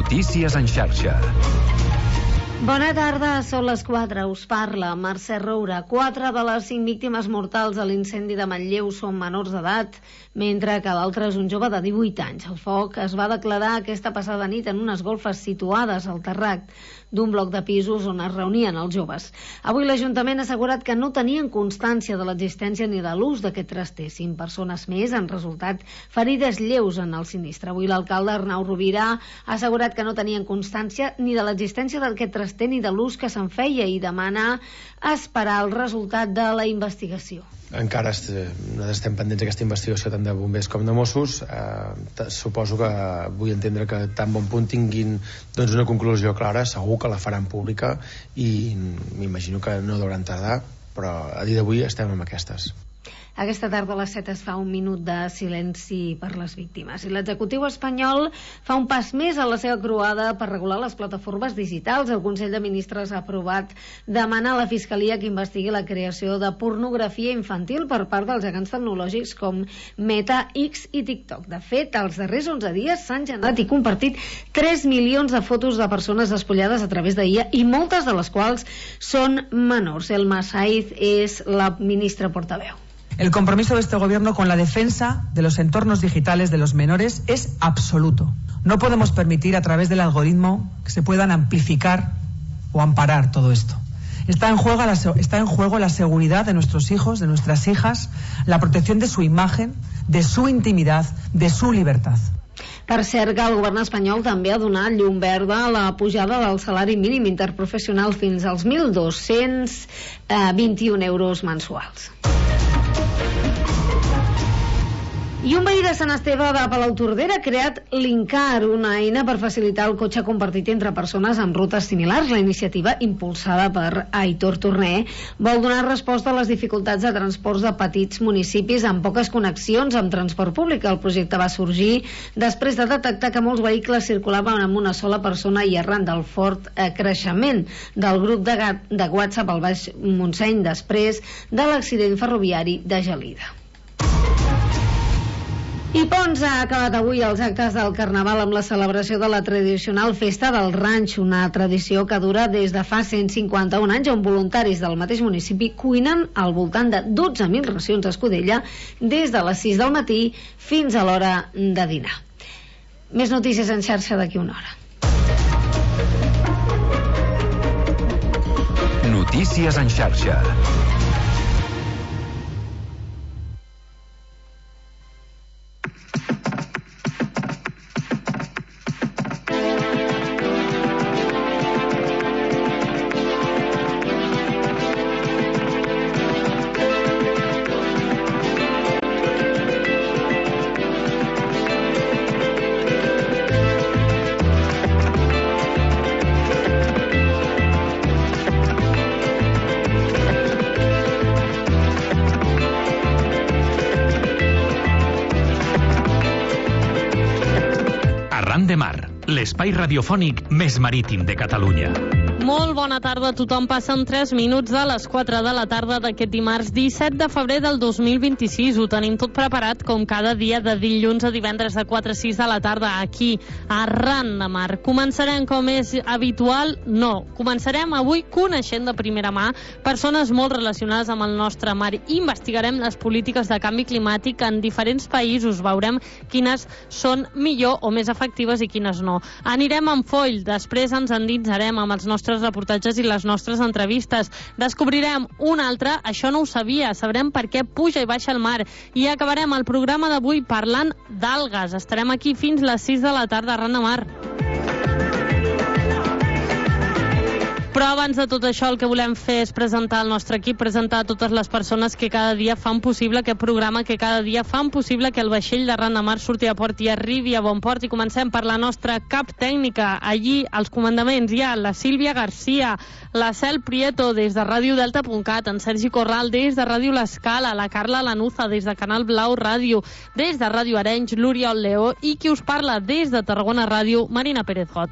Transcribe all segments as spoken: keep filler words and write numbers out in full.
Notícies en xarxa. Bona tarda, són les quatre. Us parla Mercè Roura. Quatre de les cinc víctimes mortals de l'incendi de Manlleu són menors d'edat, mentre que l'altre és un jove de divuit anys. El foc es va declarar aquesta passada nit en unes golfes situades al terrat d'un bloc de pisos on es reunien els joves. Avui l'Ajuntament ha assegurat que no tenien constància de l'existència ni de l'ús d'aquest traster. Cinc persones més han resultat ferides lleus en el sinistre. Avui l'alcalde Arnau Rovira ha assegurat que no tenien constància ni de l'existència d'aquest traster ni de l'ús que se'n feia i demana esperar el resultat de la investigació. Encara est, nosaltres estem pendents d'aquesta investigació tant de bombers com de Mossos. Eh, suposo que vull entendre que tan bon punt tinguin doncs, una conclusió clara, segur que la faran pública i m'imagino que no deuen tardar, però a dia d'avui estem amb aquestes. Aquesta tarda a les set es fa un minut de silenci per les víctimes. I l'executiu espanyol fa un pas més a la seva croada per regular les plataformes digitals. El Consell de Ministres ha aprovat demanar a la Fiscalia que investigui la creació de pornografia infantil per part dels gegants tecnològics com Meta, X i TikTok. De fet, els darrers onze dies s'han generat i compartit tres milions de fotos de persones despullades a través d'I A i moltes de les quals són menors. Elma Saiz és la ministra portaveu. El compromiso de este gobierno con la defensa de los entornos digitales de los menores es absoluto. No podemos permitir a través del algoritmo que se puedan amplificar o amparar todo esto. Está en juego la, está en juego la seguridad de nuestros hijos, de nuestras hijas, la protección de su imagen, de su intimidad, de su libertad. Per cert, que el govern espanyol també ha donat llum verda a la pujada del salari mínim interprofessional fins als mil dos-cents vint-i-un euros mensuals. I un veí de Sant Esteve de Palautordera ha creat l'Incar, una eina per facilitar el cotxe compartit entre persones amb rutes similars. La iniciativa, impulsada per Aitor Torné, vol donar resposta a les dificultats de transports de petits municipis amb poques connexions amb transport públic. El projecte va sorgir després de detectar que molts vehicles circulaven amb una sola persona i arran del fort creixement del grup de, de WhatsApp al Baix Montseny després de l'accident ferroviari de Gelida. I Pons ha acabat avui els actes del Carnaval amb la celebració de la tradicional Festa del Ranxo, una tradició que dura des de fa cent cinquanta-un anys, on voluntaris del mateix municipi cuinen al voltant de dotze mil racions d'escudella des de les sis del matí fins a l'hora de dinar. Més notícies en xarxa d'aquí una hora. Notícies en xarxa. De Mar, l'espai radiofònic més marítim de Catalunya. Molt bona tarda a tothom. Passen tres minuts de les quatre de la tarda d'aquest dimarts disset de febrer del dos mil vint-i-sis. Ho tenim tot preparat com cada dia de dilluns a divendres de quatre a sis de la tarda aquí a Arran de Mar. Començarem com és habitual? No. Començarem avui coneixent de primera mà persones molt relacionades amb el nostre mar. Investigarem les polítiques de canvi climàtic en diferents països. Veurem quines són millor o més efectives i quines no. Anirem amb foll. Després ens endinsarem amb els nostres reportatges i les nostres entrevistes. Descobrirem un altre, això no ho sabia, sabrem per què puja i baixa el mar. I acabarem el programa d'avui parlant d'algues. Estarem aquí fins les sis de la tarda a Arran de Mar. Però abans de tot això el que volem fer és presentar el nostre equip, presentar totes les persones que cada dia fan possible aquest programa, que cada dia fan possible que el vaixell d'Arran de Mar surti a port i arribi a bon port. I comencem per la nostra cap tècnica. Allí, als comandaments, hi ha la Sílvia Garcia, la Cel Prieto des de ràdio delta punt cat, en Sergi Corral des de Ràdio L'Escala, la Carla Lanuza des de Canal Blau Ràdio, des de Ràdio Arenys, l'Oriol Leó, i qui us parla des de Tarragona Ràdio, Marina Pérez Got.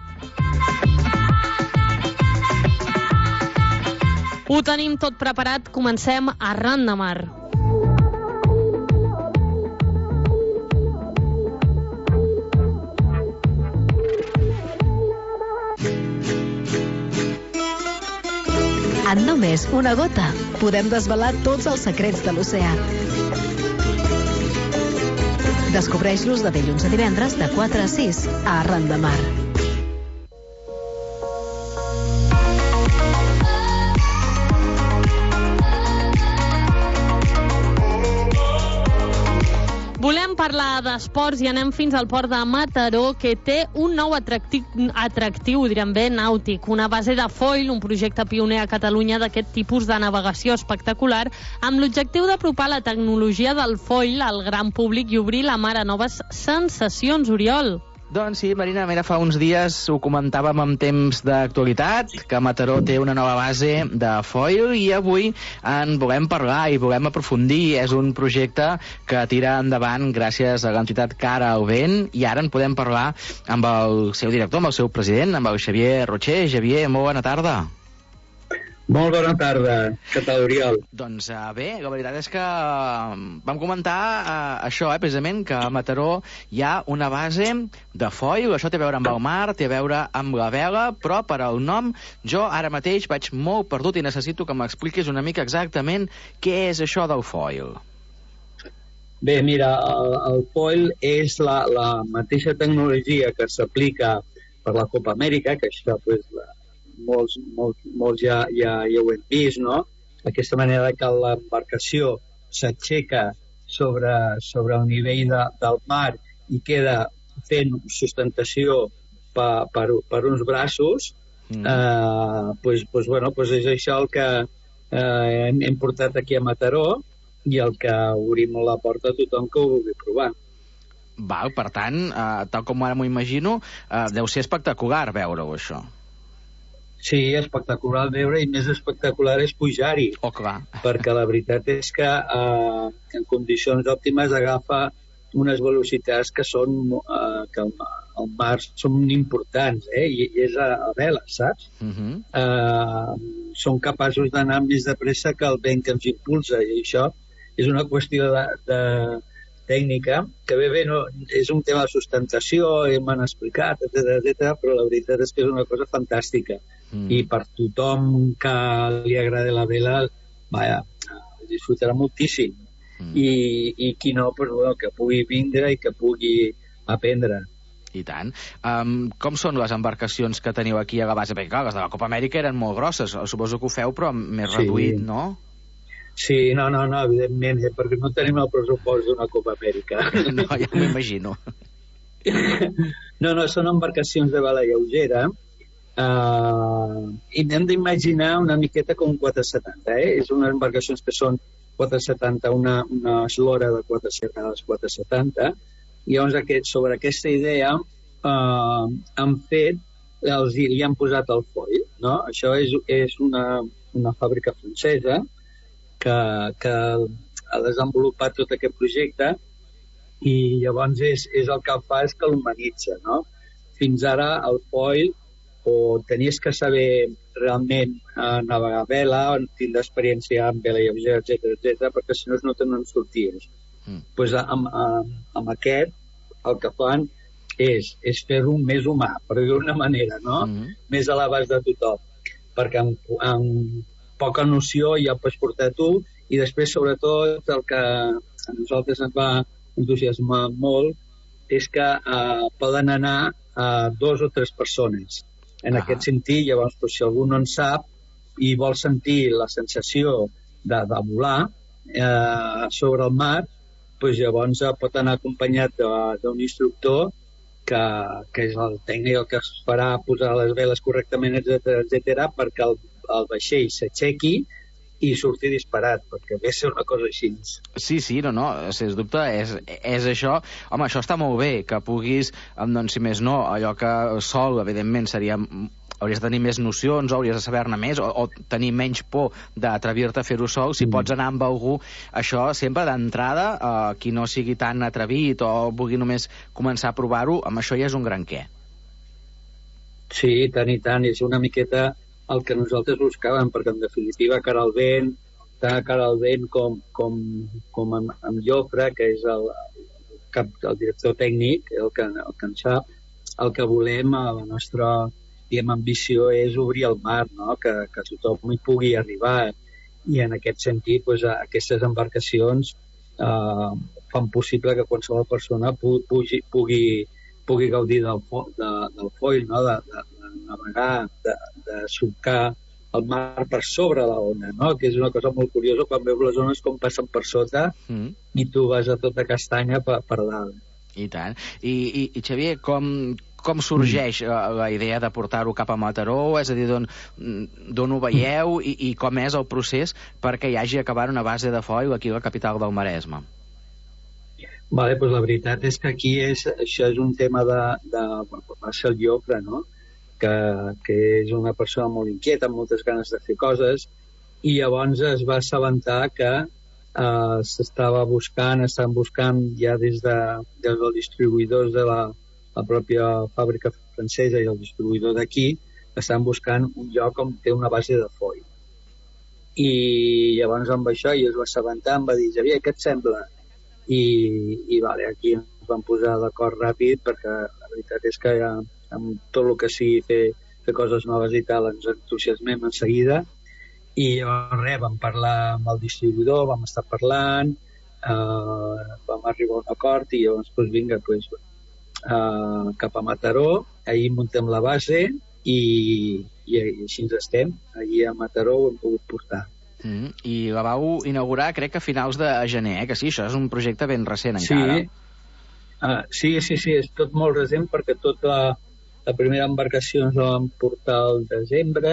Ho tenim tot preparat, comencem a Arran de Mar. En només una gota podem desvelar tots els secrets de l'oceà. Descobreix-los de dilluns a divendres de quatre a sis a Arran de Mar. Volem parlar d'esports i anem fins al port de Mataró, que té un nou atractiu, atractiu direm bé, nàutic, una base de foil, un projecte pioner a Catalunya d'aquest tipus de navegació espectacular, amb l'objectiu d'apropar la tecnologia del foil al gran públic i obrir la mar a noves sensacions, Oriol. Doncs sí, Marina, mira, fa uns dies ho comentàvem en temps d'actualitat, que Mataró té una nova base de foil i avui en volem parlar i volem aprofundir. És un projecte que tira endavant gràcies a l'entitat Cara al Vent i ara en podem parlar amb el seu director, amb el seu president, amb el Xavier Rocher. Xavier, molt bona tarda. Molt bona tarda. Què tal, Oriol? Doncs uh, bé, la veritat és que uh, vam comentar uh, això, eh, precisament, que a Mataró hi ha una base de foil. Això té a veure amb el mar, té a veure amb la vela, però per al nom jo ara mateix vaig molt perdut i necessito que m'expliquis una mica exactament què és això del foil. Bé, mira, el, el foil és la, la mateixa tecnologia que s'aplica per la Copa Amèrica, que això, pues, la, molts, molts, molts ja, ja, ja ho hem vist, no? Aquesta manera que l'embarcació s'aixeca sobre, sobre el nivell de, del mar i queda fent sustentació per, per, per uns braços, mm. eh, pues, pues, bueno, pues és això el que eh, hem, hem portat aquí a Mataró i el que obrim la porta a tothom que ho vulgui provar. Val, per tant, eh, tal com ara m'ho imagino, eh, deu ser espectacular veure-ho, això. Sí, espectacular veure i més espectacular és pujar-hi. Oh, clar. Perquè la veritat és que eh, en condicions òptimes agafa unes velocitats que són eh, que al, al mar són importants, eh? I, i és a, a vela, saps? Uh-huh. Eh, són capaços d'anar més de pressa que el vent que ens impulsa i això és una qüestió de, de tècnica, que bé, bé, no, és un tema de sustentació, m'han explicat, etcètera, etcètera, però la veritat és que és una cosa fantàstica. Mm. I per tothom que li agrada la vela, vaja, disfrutarà moltíssim. Mm. I, i qui no, pues, bueno, que pugui vindre i que pugui aprendre. I tant. Um, com són les embarcacions que teniu aquí a la base? Perquè, clar, les de la Copa Amèrica eren molt grosses. Suposo que ho feu, però més sí. reduït, no? Sí, no, no, no, evidentment, eh, perquè no tenim el pressupost d'una Copa Amèrica. No, ja m'imagino. No, no, són embarcacions de vela lleugera uh, i hem d'imaginar una miqueta com un quatre setanta, eh? És unes embarcacions que són quatre setanta, una, una eslora de quatre setanta, i llavors aquest, sobre aquesta idea uh, han fet, els, li han posat el foil, no? Això és, és una, una fàbrica francesa que, que ha desenvolupat tot aquest projecte i llavors és, és el que fa és que l'humanitza, no? Fins ara el foil o tenies que saber realment eh, navegar a vela, tindre experiència amb vela lleugera, etcètera, etcètera, perquè si no no te n'en sorties. Mm. Pues amb, amb, amb aquest el que fan és, és fer-ho més humà, per dir d'una manera, no? Mm. Més a l'abast de tothom, perquè amb, amb poca noció ja el pots portar tu i després sobretot el que a nosaltres ens va entusiasmar molt és que eh, poden anar a dos o tres persones en ah. aquest sentit. Llavors doncs, si algú no en sap i vol sentir la sensació de, de volar eh, sobre el mar, doncs llavors eh, pot anar acompanyat d'un instructor que, que és el tècnic el que es farà posar les veles correctament, etcètera, etcètera, perquè el el vaixell s'aixequi i sortir disparat, perquè ve ser una cosa així. Sí, sí, no, no, sens dubte és, és això. Home, això està molt bé, que puguis, doncs, si més no, allò que sol, evidentment, seria... hauries de tenir més nocions, hauries de saber-ne més, o, o tenir menys por d'atrevir-te a fer-ho sol. Si mm. pots anar amb algú, això sempre d'entrada, eh, qui no sigui tan atrevit o vulgui només començar a provar-ho, amb això ja és un gran què. Sí, tant i tant, és una miqueta el que nosaltres buscàvem, perquè en definitiva Cara al Vent, tant Cara al Vent com, com, com amb, amb Jofre, que és el, el, el director tècnic, el que, el que en sap, el que volem a la nostra diguem, ambició és obrir el mar, no? que, que tothom hi pugui arribar, i en aquest sentit pues, aquestes embarcacions eh, fan possible que qualsevol persona pugui, pugui, pugui, pugui gaudir del, fo, de, del foil, no? de, de, de navegar, de, de surcar el mar per sobre la ona, no? Que és una cosa molt curiosa quan veus les ones com passen per sota mm. i tu vas a tota castanya per, per dalt. I tant. I, i, i Xavier, com, com sorgeix mm. la idea de portar-ho cap a Mataró? És a dir, d'on ho veieu i, i com és el procés perquè hi hagi acabat una base de foil aquí a la capital del Maresme? Vale, doncs la veritat és que aquí és, això és un tema de, de va ser el Llofre, no? Que, que és una persona molt inquieta, amb moltes ganes de fer coses, i llavors es va assabentar que eh, s'estava buscant, estan buscant ja des, de, des dels distribuïdors de la, la pròpia fàbrica francesa i el distribuïdor d'aquí, estan buscant un lloc on té una base de foil. I llavors amb això i es va assabentar, em va dir, Xavier, què et sembla? I, i vale, aquí ens vam posar d'acord ràpid perquè la veritat és que ja amb tot el que sigui fer, fer coses noves i tal, ens entusiasmem en seguida. I llavors res, vam parlar amb el distribuïdor, vam estar parlant, eh, vam arribar a un acord i llavors, doncs vinga, pues, eh, cap a Mataró, ahir muntem la base i, i, i així ens estem. Allí a Mataró ho hem pogut portar. Mm, I la vau inaugurar, crec que a finals de gener, eh? Que sí, això és un projecte ben recent encara. Sí, uh, sí, sí, sí, és tot molt recent perquè tota la La primera embarcació ens la vam portar al desembre,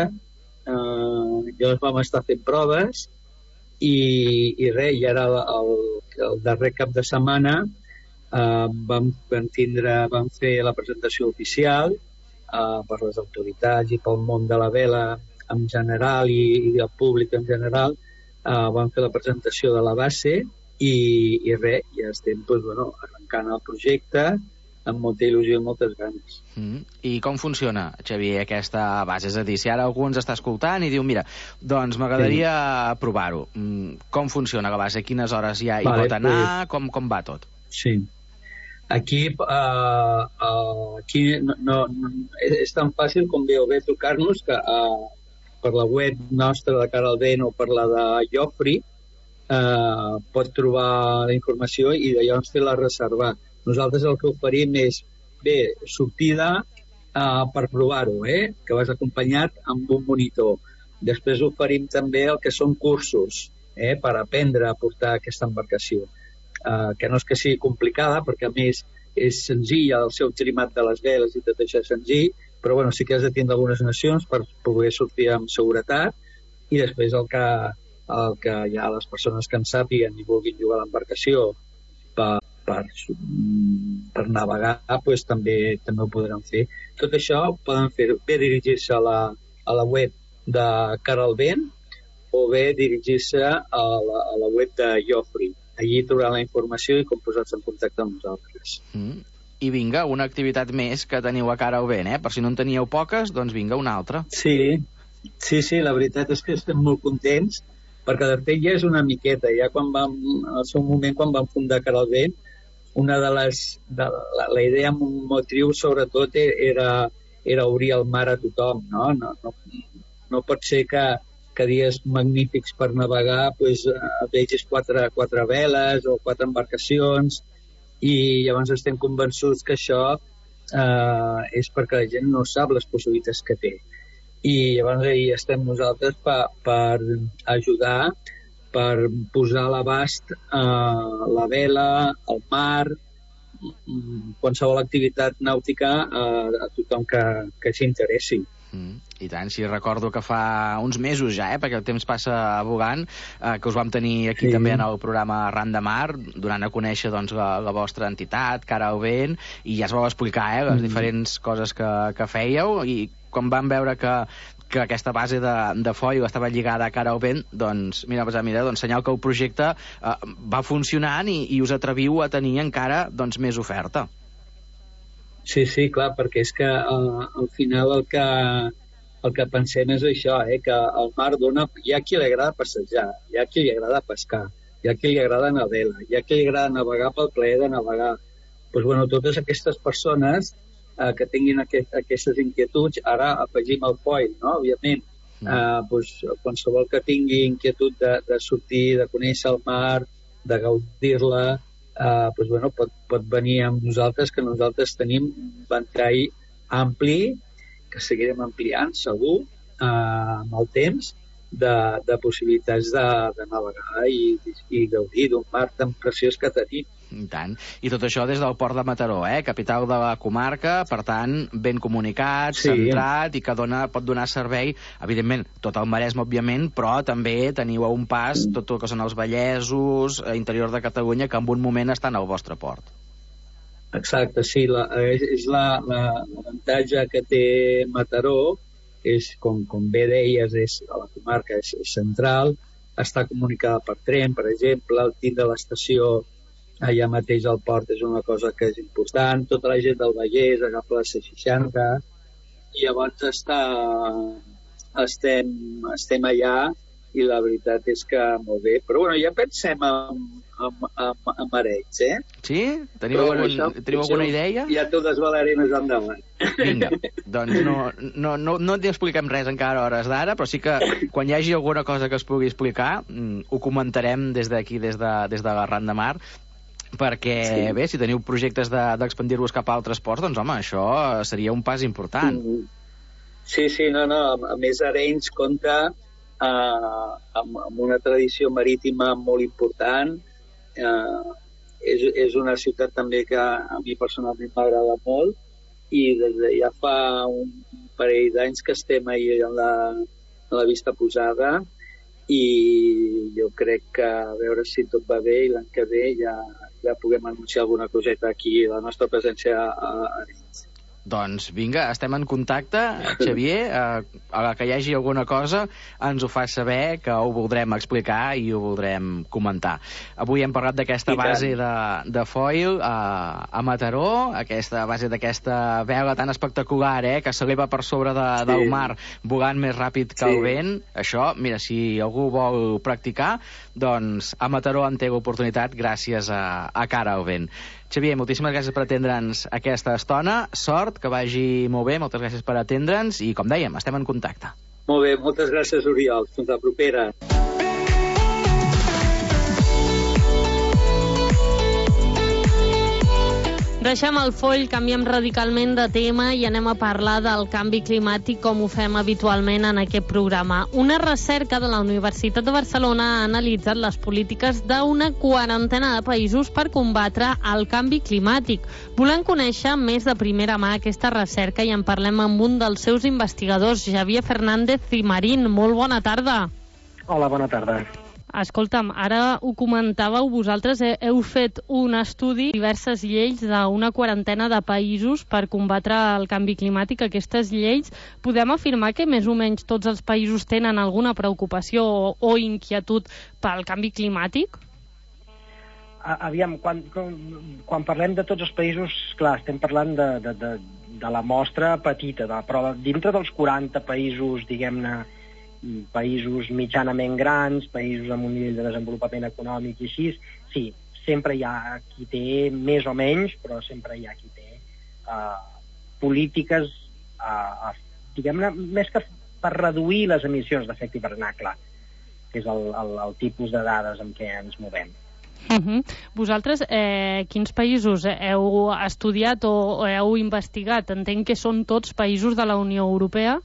eh, llavors vam estar fent proves i, i res, i ara el, el darrer cap de setmana eh, vam, vam, tindre, vam fer la presentació oficial eh, per les autoritats i pel món de la vela en general i, i el públic en general. Eh, vam fer la presentació de la base i, i res, ja estem doncs, bueno, arrencant el projecte amb molta il·lusió i moltes ganes. Mm. I com funciona, Xavier, aquesta base? És a dir, si ara algú ens està escoltant i diu, mira, doncs m'agradaria sí. provar-ho. Mm. Com funciona la base? Quines hores ja hi vale, pot anar? Pues... Com, com va tot? Sí. Aquí, uh, uh, aquí no, no, no, és tan fàcil com veu bé trucar-nos que uh, per la web nostra de Cara al Vent o per la de Llofre uh, pot trobar la informació i llavors fer-la reservar. Nosaltres el que oferim és, bé, sortida uh, per provar-ho, eh? Que vas acompanyat amb un monitor. Després oferim també el que són cursos, eh? Per aprendre a portar aquesta embarcació. Uh, que no és que sigui complicada, perquè a més és senzill, el seu trimat de les veles i tot això és senzill, però bueno, sí que has de tindre algunes nocions per poder sortir amb seguretat, i després el que, el que hi ha les persones que en sàpiguen i vulguin jugar a l'embarcació per Per, per navegar, pues, també també ho podran fer. Tot això ho poden fer bé dirigir-se a la, a la web de Cara al Vent o bé dirigir-se a la, a la web de Llofre. Allí trobaran la informació i com posar-se en contacte amb nosaltres. Mm. I vinga, una activitat més que teniu a Cara al Vent, eh? Per si no en teníeu poques, doncs vinga, una altra. Sí, sí, sí, la veritat és que estem molt contents perquè de fet ja és una miqueta, ja quan vam, al seu moment, quan vam fundar Cara al Vent, una de les, de la, la idea amb un motiu sobretot era, era obrir el mar a tothom, no? No, no, no pot ser que, que dies magnífics per navegar pues, vegis quatre, quatre veles o quatre embarcacions i llavors estem convençuts que això eh, és perquè la gent no sap les possibilitats que té. I llavors ahí estem nosaltres per, per ajudar per posar a l'abast eh, la vela, el mar, qualsevol activitat nàutica eh, a tothom que, que s'interessi. Mm, I tant, sí, recordo que fa uns mesos ja, eh, perquè el temps passa volant, eh, que us vam tenir aquí sí. també en el programa Arran de Mar, donant a conèixer doncs, la, la vostra entitat, Cara al Vent, i ja es vau explicar eh, les mm. diferents coses que, que fèieu, i quan vam veure que que aquesta base de, de foil estava lligada a Cara al Vent, doncs, mira, pues, mira doncs, senyal que el projecte eh, va funcionant i, i us atreviu a tenir encara doncs, més oferta. Sí, sí, clar, perquè és que uh, al final el que, el que pensem és això, eh, que el mar dona... Hi ha qui li agrada passejar, hi ha qui li agrada pescar, hi ha qui li agrada anar a vela, hi ha qui li agrada navegar pel plaer de navegar. Doncs, bueno, totes aquestes persones eh, que tinguin aquest, aquestes inquietuds. Ara afegim el foil, no? Òbviament, mm. eh, doncs, qualsevol que tingui inquietud de, de sortir, de conèixer el mar, de gaudir-la, eh, doncs, bueno, pot, pot venir amb nosaltres, que nosaltres tenim un ventall ampli, que seguirem ampliant, segur, eh, amb el temps, de, de possibilitats de, de navegar i, i gaudir d'un mar tan preciós que tenim. I tant. I tot això des del port de Mataró, eh? Capital de la comarca, per tant, ben comunicat, sí. centrat, i que dona, pot donar servei, evidentment, tot el Maresme, òbviament, però també teniu a un pas tot el que són els Vallesos, interior de Catalunya, que en un moment estan al vostre port. Exacte, sí. La, és és la, la, l'avantatge que té Mataró, és, com, com bé deies, és, a la comarca és, és central, està comunicada per tren, per exemple, el tindre l'estació allà mateix al port és una cosa que és important, tota la gent del Vallès agafa la C seixanta i llavors està, estem, estem allà i la veritat és que molt bé, però bueno, ja pensem en, en, en, en Mareig, eh? Sí? Teniu, però, algun, això, teniu alguna idea? Ja t'ho desvelaré més endavant. Vinga, doncs no, no, no, no t'hi expliquem res encara a hores d'ara, però sí que quan hi hagi alguna cosa que es pugui explicar, ho comentarem des d'aquí, des de, des de l'Arran de Mar, perquè, sí. bé, si teniu projectes de, d'expandir-vos cap a altres ports, doncs, home, això seria un pas important. Sí, sí, no, no, a més Arenys compta eh, amb, amb una tradició marítima molt important, eh, és, és una ciutat també que a mi personalment m'agrada molt, i des de ja fa un parell d'anys que estem ahir en la, en la vista posada, i jo crec que a veure si tot va bé i l'any que ve ja, ja puguem anunciar alguna coseta aquí, la nostra presència a Arenys. Doncs vinga, estem en contacte, Xavier, eh, a la que hi hagi alguna cosa ens ho fas saber, que ho voldrem explicar i ho voldrem comentar. Avui hem parlat d'aquesta base de, de foil a, a Mataró, aquesta base d'aquesta vela tan espectacular, eh, que s'eleva per sobre de, sí. del mar, volant més ràpid que sí. el vent. Això, mira, si algú vol practicar, doncs a Mataró en té l'oportunitat gràcies a, a cara al vent. Xavier, moltíssimes gràcies per atendre'ns aquesta estona. Sort, que vagi molt bé, moltes gràcies per atendre'ns i, com dèiem, estem en contacte. Molt bé, moltes gràcies, Oriol. Fins la propera. Deixem el foll, canviem radicalment de tema i anem a parlar del canvi climàtic com ho fem habitualment en aquest programa. Una recerca de la Universitat de Barcelona ha analitzat les polítiques d'una quarantena de països per combatre el canvi climàtic. Volem conèixer més de primera mà aquesta recerca i en parlem amb un dels seus investigadors, Javier Fernández Cimarín. Molt bona tarda. Hola, bona tarda. Escolta'm, ara ho comentàveu, vosaltres heu fet un estudi, diverses lleis d'una quarantena de països per combatre el canvi climàtic. Aquestes lleis, podem afirmar que més o menys tots els països tenen alguna preocupació o, o inquietud pel canvi climàtic? Aviam, quan, quan parlem de tots els països, clar, estem parlant de, de, de, de la mostra petita, de, però dintre dels quaranta països, diguem-ne, països mitjanament grans, països amb un nivell de desenvolupament econòmic i així, sí, sempre hi ha qui té més o menys, però sempre hi ha qui té uh, polítiques, uh, uh, diguem-ne, més que per reduir les emissions d'efecte hivernacle, que és el, el, el tipus de dades amb què ens movem. Uh-huh. Vosaltres, eh, quins països heu estudiat o, o heu investigat? Entenc que són tots països de la Unió Europea?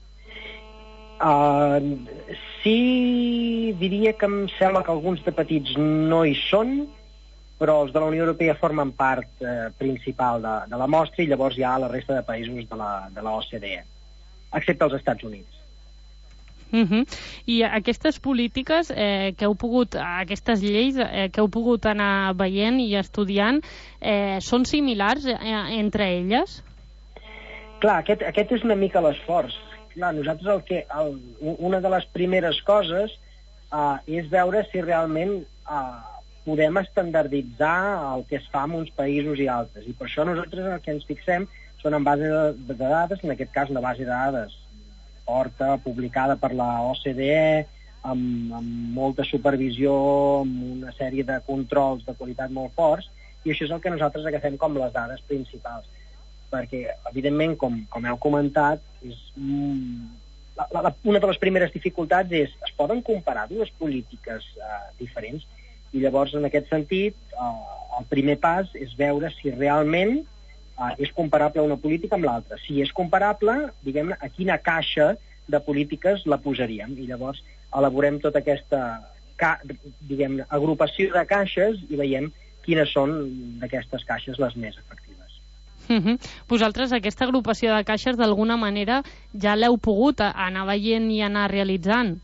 Uh, sí, diria que em sembla que alguns de petits no hi són, però els de la Unió Europea formen part eh, principal de, de la mostra i llavors hi ha la resta de països de la, de la O C D E, excepte els Estats Units. Uh-huh. I aquestes polítiques eh, que heu pogut, aquestes lleis eh, que heu pogut anar veient i estudiant, eh, són similars eh, entre elles? Clar, aquest, aquest és una mica l'esforç. Clar, nosaltres el que, el, una de les primeres coses uh, és veure si realment uh, podem estandarditzar el que es fa en uns països i altres. I per això nosaltres el que ens fixem són en base de, de dades, en aquest cas una base de dades forta, publicada per la O C D E, amb, amb molta supervisió, amb una sèrie de controls de qualitat molt forts, i això és el que nosaltres agafem com les dades principals. perquè, evidentment, com, com heu comentat, és, mm, la, la, una de les primeres dificultats és es poden comparar dues polítiques eh, diferents, i llavors, en aquest sentit, eh, el primer pas és veure si realment eh, és comparable una política amb l'altra. Si és comparable, diguem-ne, a quina caixa de polítiques la posaríem, i llavors elaborem tota aquesta ca, diguem-ne, agrupació de caixes i veiem quines són d'aquestes caixes les més efectives. Uh-huh. Vosaltres aquesta agrupació de caixes d'alguna manera ja l'heu pogut anar veient i anar realitzant?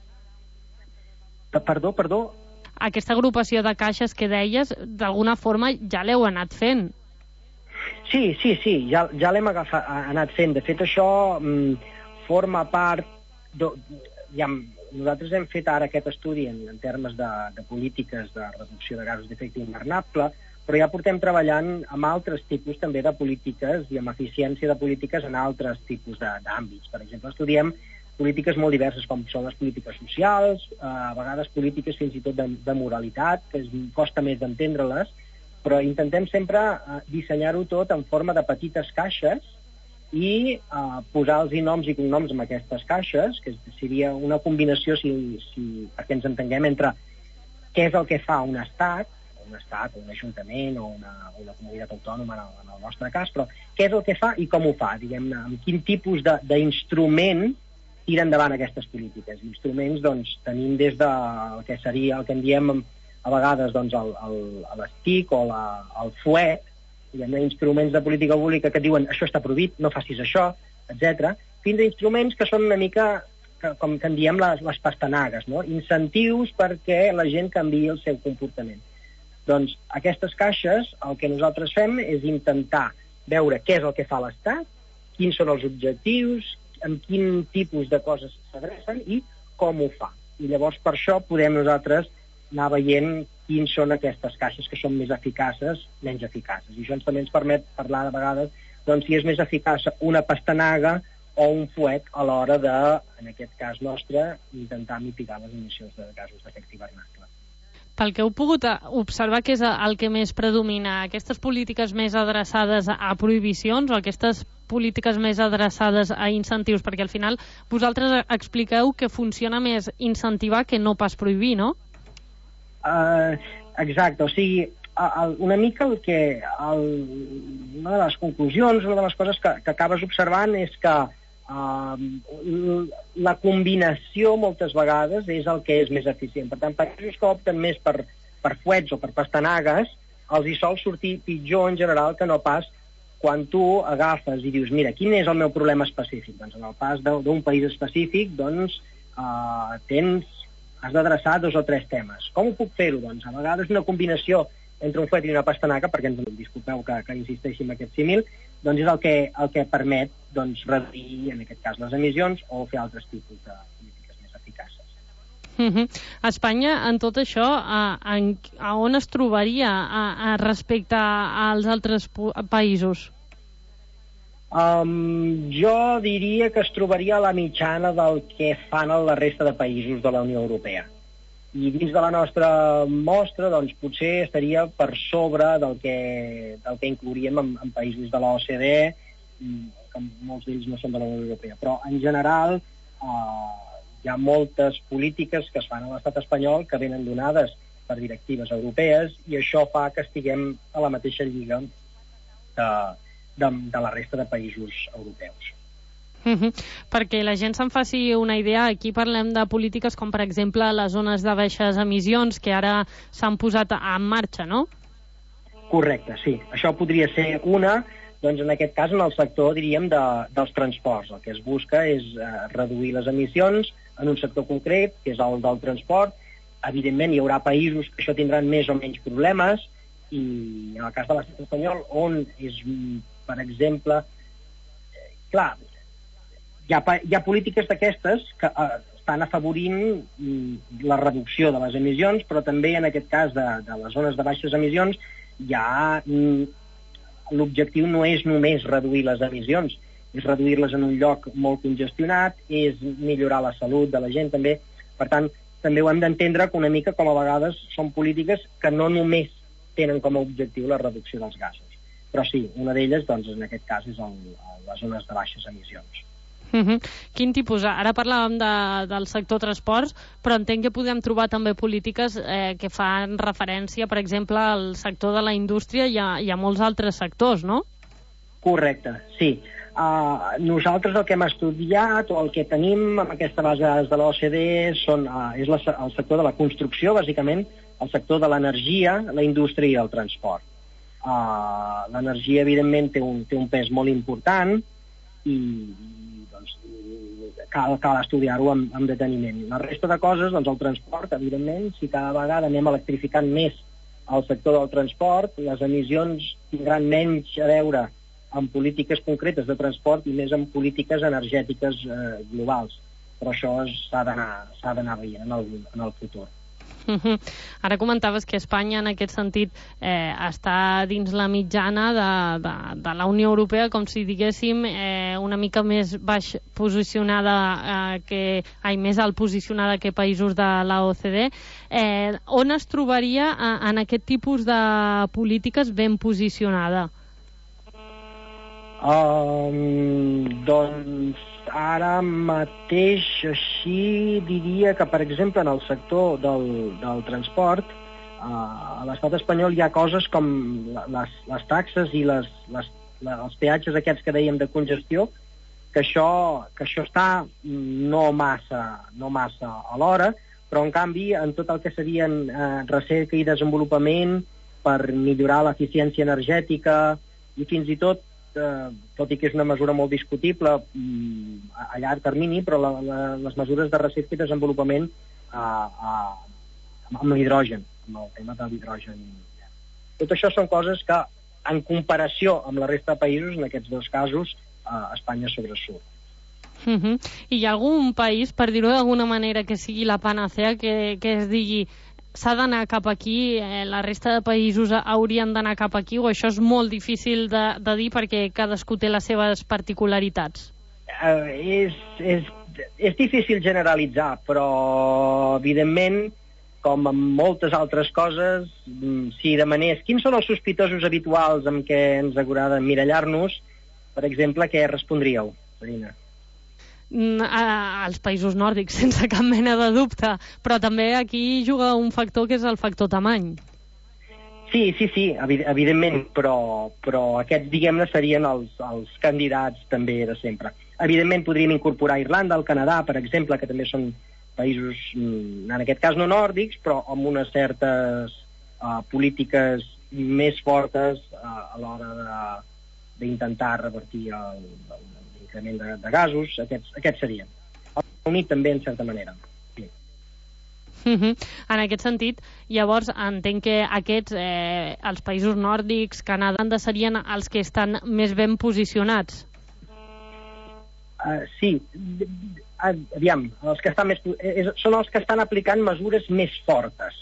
Perdó, perdó? Aquesta agrupació de caixes que deies, d'alguna forma ja l'heu anat fent? Sí, sí, sí, ja, ja l'hem agafat, anat fent. De fet, això mm, forma part... Do, ja, nosaltres hem fet ara aquest estudi en, en termes de, de polítiques de reducció de gasos d'efecte hivernacle, però ja portem treballant amb altres tipus també de polítiques i amb eficiència de polítiques en altres tipus d'àmbits. Per exemple, estudiem polítiques molt diverses, com són les polítiques socials, eh, a vegades polítiques fins i tot de, de moralitat, que es costa més d'entendre-les, però intentem sempre eh, dissenyar-ho tot en forma de petites caixes i eh, posar-los noms i cognoms en aquestes caixes, que seria una combinació, si, si, perquè ens entenguem, entre què és el que fa un estat, un estat, un ajuntament o una, una comunitat autònoma en el, en el nostre cas, però què és el que fa i com ho fa, diguem-ne, amb quin tipus d'instrument tira endavant aquestes polítiques. Instruments, doncs, tenim des de el que seria el que en diem a vegades doncs, el, el, les T I C o la, el fuet, diguem-ne, instruments de política pública que diuen això està prohibit, no facis això, etcètera, fins a instruments que són una mica, que, com que en diem les, les pastanagues, no? Incentius perquè la gent canviï el seu comportament. Doncs aquestes caixes, el que nosaltres fem és intentar veure què és el que fa l'Estat, quins són els objectius, amb quin tipus de coses s'adrecen i com ho fa. I llavors per això podem nosaltres anar veient quins són aquestes caixes que són més eficaces, menys eficaces. I això ens també ens permet parlar de vegades doncs, si és més eficaç una pastanaga o un fuet a l'hora de, en aquest cas nostre, intentar mitigar les emissions de gasos d'efecte hivernacle. Pel que heu pogut observar, què és el que més predomina? Aquestes polítiques més adreçades a prohibicions o aquestes polítiques més adreçades a incentius? Perquè al final vosaltres expliqueu que funciona més incentivar que no pas prohibir, no? Uh, exacte, o sigui, el, una mica el que... El, una de les conclusions, una de les coses que, que acabes observant és que Uh, la combinació moltes vegades és el que és més eficient. Per tant, països que opten més per, per fuets o per pastanagues els hi sol sortir pitjor en general que no pas quan tu agafes i dius, mira, quin és el meu problema específic? Doncs en el pas d'un país específic doncs uh, tens, has d'adreçar dos o tres temes. Com ho puc fer-ho? Doncs a vegades una combinació entre un fuet i una pastanaga, perquè ens disculpeu que, que insisteixi en aquest símil, doncs és el que, el que permet doncs, reduir, en aquest cas, les emissions o fer altres tipus de polítiques més eficaces. Uh-huh. A Espanya, en tot això, a, a, a on es trobaria a, a respecte als altres països? Um, jo diria que es trobaria a la mitjana del que fan a la resta de països de la Unió Europea. I dins de la nostra mostra, doncs, potser estaria per sobre del que, del que inclouríem en, en països de l'O C D E, que molts d'ells no són de la Unió Europea. Però, en general, eh, hi ha moltes polítiques que es fan a l'estat espanyol que venen donades per directives europees i això fa que estiguem a la mateixa lliga de, de, de la resta de països europeus. Uh-huh. Perquè la gent se'n faci una idea, aquí parlem de polítiques com per exemple les zones de baixes emissions que ara s'han posat en marxa, no? Correcte, sí. Això podria ser una, doncs en aquest cas en el sector, diríem, de, dels transports. El que es busca és eh, reduir les emissions en un sector concret, que és el del transport. Evidentment hi haurà països que això tindran més o menys problemes i en el cas de l'estat espanyol, on és, per exemple, eh, clar, Hi ha, hi ha polítiques d'aquestes que eh, estan afavorint mm, la reducció de les emissions, però també en aquest cas de, de les zones de baixes emissions ja mm, l'objectiu no és només reduir les emissions, és reduir-les en un lloc molt congestionat, és millorar la salut de la gent també. Per tant, també ho hem d'entendre que una mica com a vegades són polítiques que no només tenen com a objectiu la reducció dels gasos, però sí, una d'elles, doncs, en aquest cas, és el, les zones de baixes emissions. Uh -huh. Quin tipus? Ara parlàvem de, del sector transports, però entenc que podem trobar també polítiques eh, que fan referència, per exemple, al sector de la indústria i a, i a molts altres sectors, no? Correcte, sí. Uh, nosaltres el que hem estudiat o el que tenim amb aquesta base de dades de l'O C D E són, uh, és la, el sector de la construcció, bàsicament, el sector de l'energia, la indústria i el transport. Uh, l'energia, evidentment, té un, té un pes molt important i doncs, cal, cal estudiar-ho amb, amb deteniment. La resta de coses, doncs el transport, evidentment, si cada vegada anem electrificant més el sector del transport, les emissions tindran menys a veure amb polítiques concretes de transport i més amb polítiques energètiques eh, globals. Però això s'ha d'anar s'ha d'anar veient en el, en el futur. Uh -huh. Ara comentaves que Espanya en aquest sentit eh, està dins la mitjana de, de, de la Unió Europea, com si diguéssim eh, una mica més baix posicionada eh, que, ai, més alt posicionada que països de la O C D E. Eh, on es trobaria eh, en aquest tipus de polítiques ben posicionada? Um, doncs ara mateix així diria que, per exemple, en el sector del, del transport, uh, a l'estat espanyol hi ha coses com les, les taxes i les, les, les, els peatges aquests que dèiem de congestió, que això, que això està no massa, no massa a l'hora, però en canvi en tot el que serien uh, recerca i desenvolupament per millorar l'eficiència energètica i fins i tot Eh, tot i que és una mesura molt discutible mm, a, a llarg termini, però la, la, les mesures de recerca i desenvolupament eh, eh, amb l'hidrogen, amb el tema de l'hidrogen. Tot això són coses que, en comparació amb la resta de països, en aquests dos casos, eh, Espanya sobresurt. Uh -huh. I hi ha algun país, per dir-ho d'alguna manera, que sigui la panacea, que, que es digui s'ha d'anar cap aquí, eh, la resta de països haurien d'anar cap aquí, o això és molt difícil de, de dir perquè cadascú té les seves particularitats? Uh, és, és, és difícil generalitzar, però evidentment, com amb moltes altres coses, si demanés quins són els sospitosos habituals amb què ens agrada emmirallar-nos, per exemple, què respondríeu, Marina? Als països nòrdics, sense cap mena de dubte, però també aquí juga un factor que és el factor tamany. Sí, sí, sí, evidentment, però, però aquests, diguem-ne, serien els, els candidats també de sempre. Evidentment podríem incorporar Irlanda, el Canadà, per exemple, que també són països, en aquest cas no nòrdics, però amb unes certes uh, polítiques més fortes uh, a l'hora d'intentar revertir el, el de, de gasos, aquests, aquests serien. El Unit també, en certa manera. Sí. Uh -huh. En aquest sentit, llavors, entenc que aquests, eh, els països nòrdics, Canadà, serien els que estan més ben posicionats? Uh, sí. Aviam, els que estan més, és, són els que estan aplicant mesures més fortes.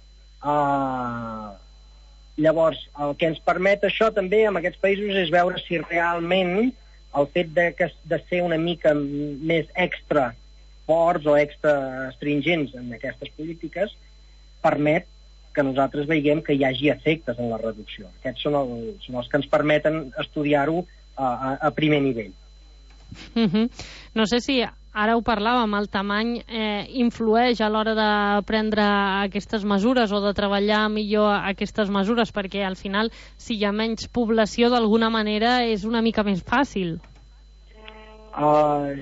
Uh, llavors, el que ens permet això també, amb aquests països, és veure si realment el fet de, que, de ser una mica més extra forts o extra astringents en aquestes polítiques permet que nosaltres veiem que hi hagi efectes en la reducció. Aquests són, el, són els que ens permeten estudiar-ho a, a, a primer nivell. Uh -huh. No sé si ara ho parlàvem, el tamany eh, influeix a l'hora de prendre aquestes mesures o de treballar millor aquestes mesures, perquè al final, si hi ha menys població, d'alguna manera és una mica més fàcil. Uh,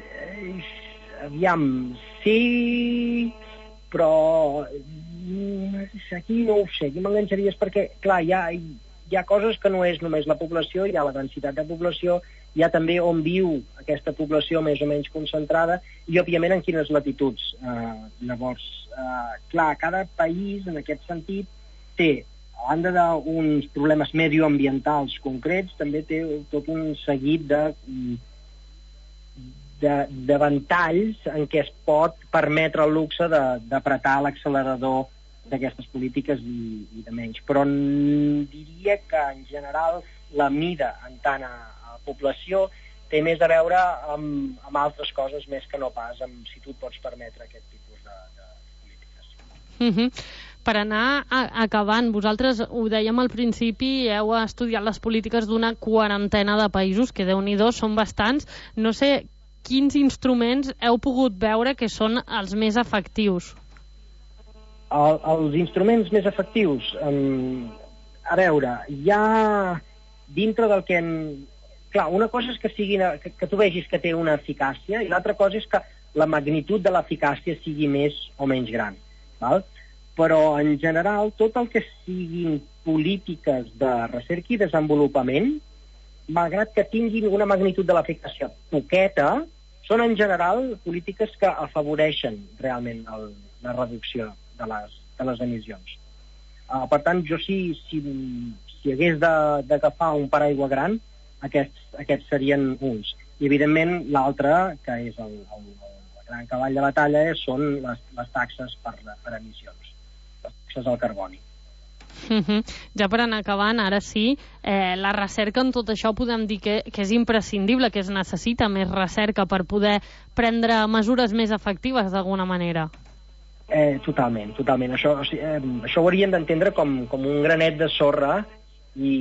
aviam, sí, però aquí no ho sé, aquí m'enganxaries perquè, clar, hi ha, hi ha coses que no és només la població, hi ha la densitat de població, hi ha també on viu aquesta població més o menys concentrada i, òbviament, en quines latituds. Uh, llavors, uh, clar, cada país, en aquest sentit, té, a banda d'uns problemes medioambientals concrets, també té tot un seguit de, de, de ventalls en què es pot permetre el luxe d'apretar l'accelerador d'aquestes polítiques i, i de menys. Però diria que, en general, la mida en tant a població té més a veure amb, amb altres coses més que no pas amb si tu et pots permetre aquest tipus de, de polítiques. Uh-huh. Per anar a, acabant, vosaltres ho dèiem al principi, heu estudiat les polítiques d'una quarantena de països, que Déu-n'hi-do, són bastants. No sé quins instruments heu pogut veure que són els més efectius. El, els instruments més efectius, um, a veure, hi ha dintre del que... En... Clar, una cosa és que, sigui, que, que tu vegis que té una eficàcia i l'altra cosa és que la magnitud de l'eficàcia sigui més o menys gran. Val? Però, en general, tot el que siguin polítiques de recerca i desenvolupament, malgrat que tinguin una magnitud de l'eficàcia poqueta, són, en general, polítiques que afavoreixen realment el, la reducció de les, de les emissions. Uh, per tant, jo si, si, si hagués d'agafar un paraigua gran, Aquests, aquests serien uns. I, evidentment, l'altre, que és el, el, el gran cavall de batalla, són les, les taxes per, per emissions, les taxes al carboni. Uh-huh. Ja per anar acabant, ara sí, eh, la recerca en tot això podem dir que, que és imprescindible, que es necessita més recerca per poder prendre mesures més efectives d'alguna manera. Eh, totalment, totalment. Això, o sigui, eh, això ho hauríem d'entendre com, com un granet de sorra i...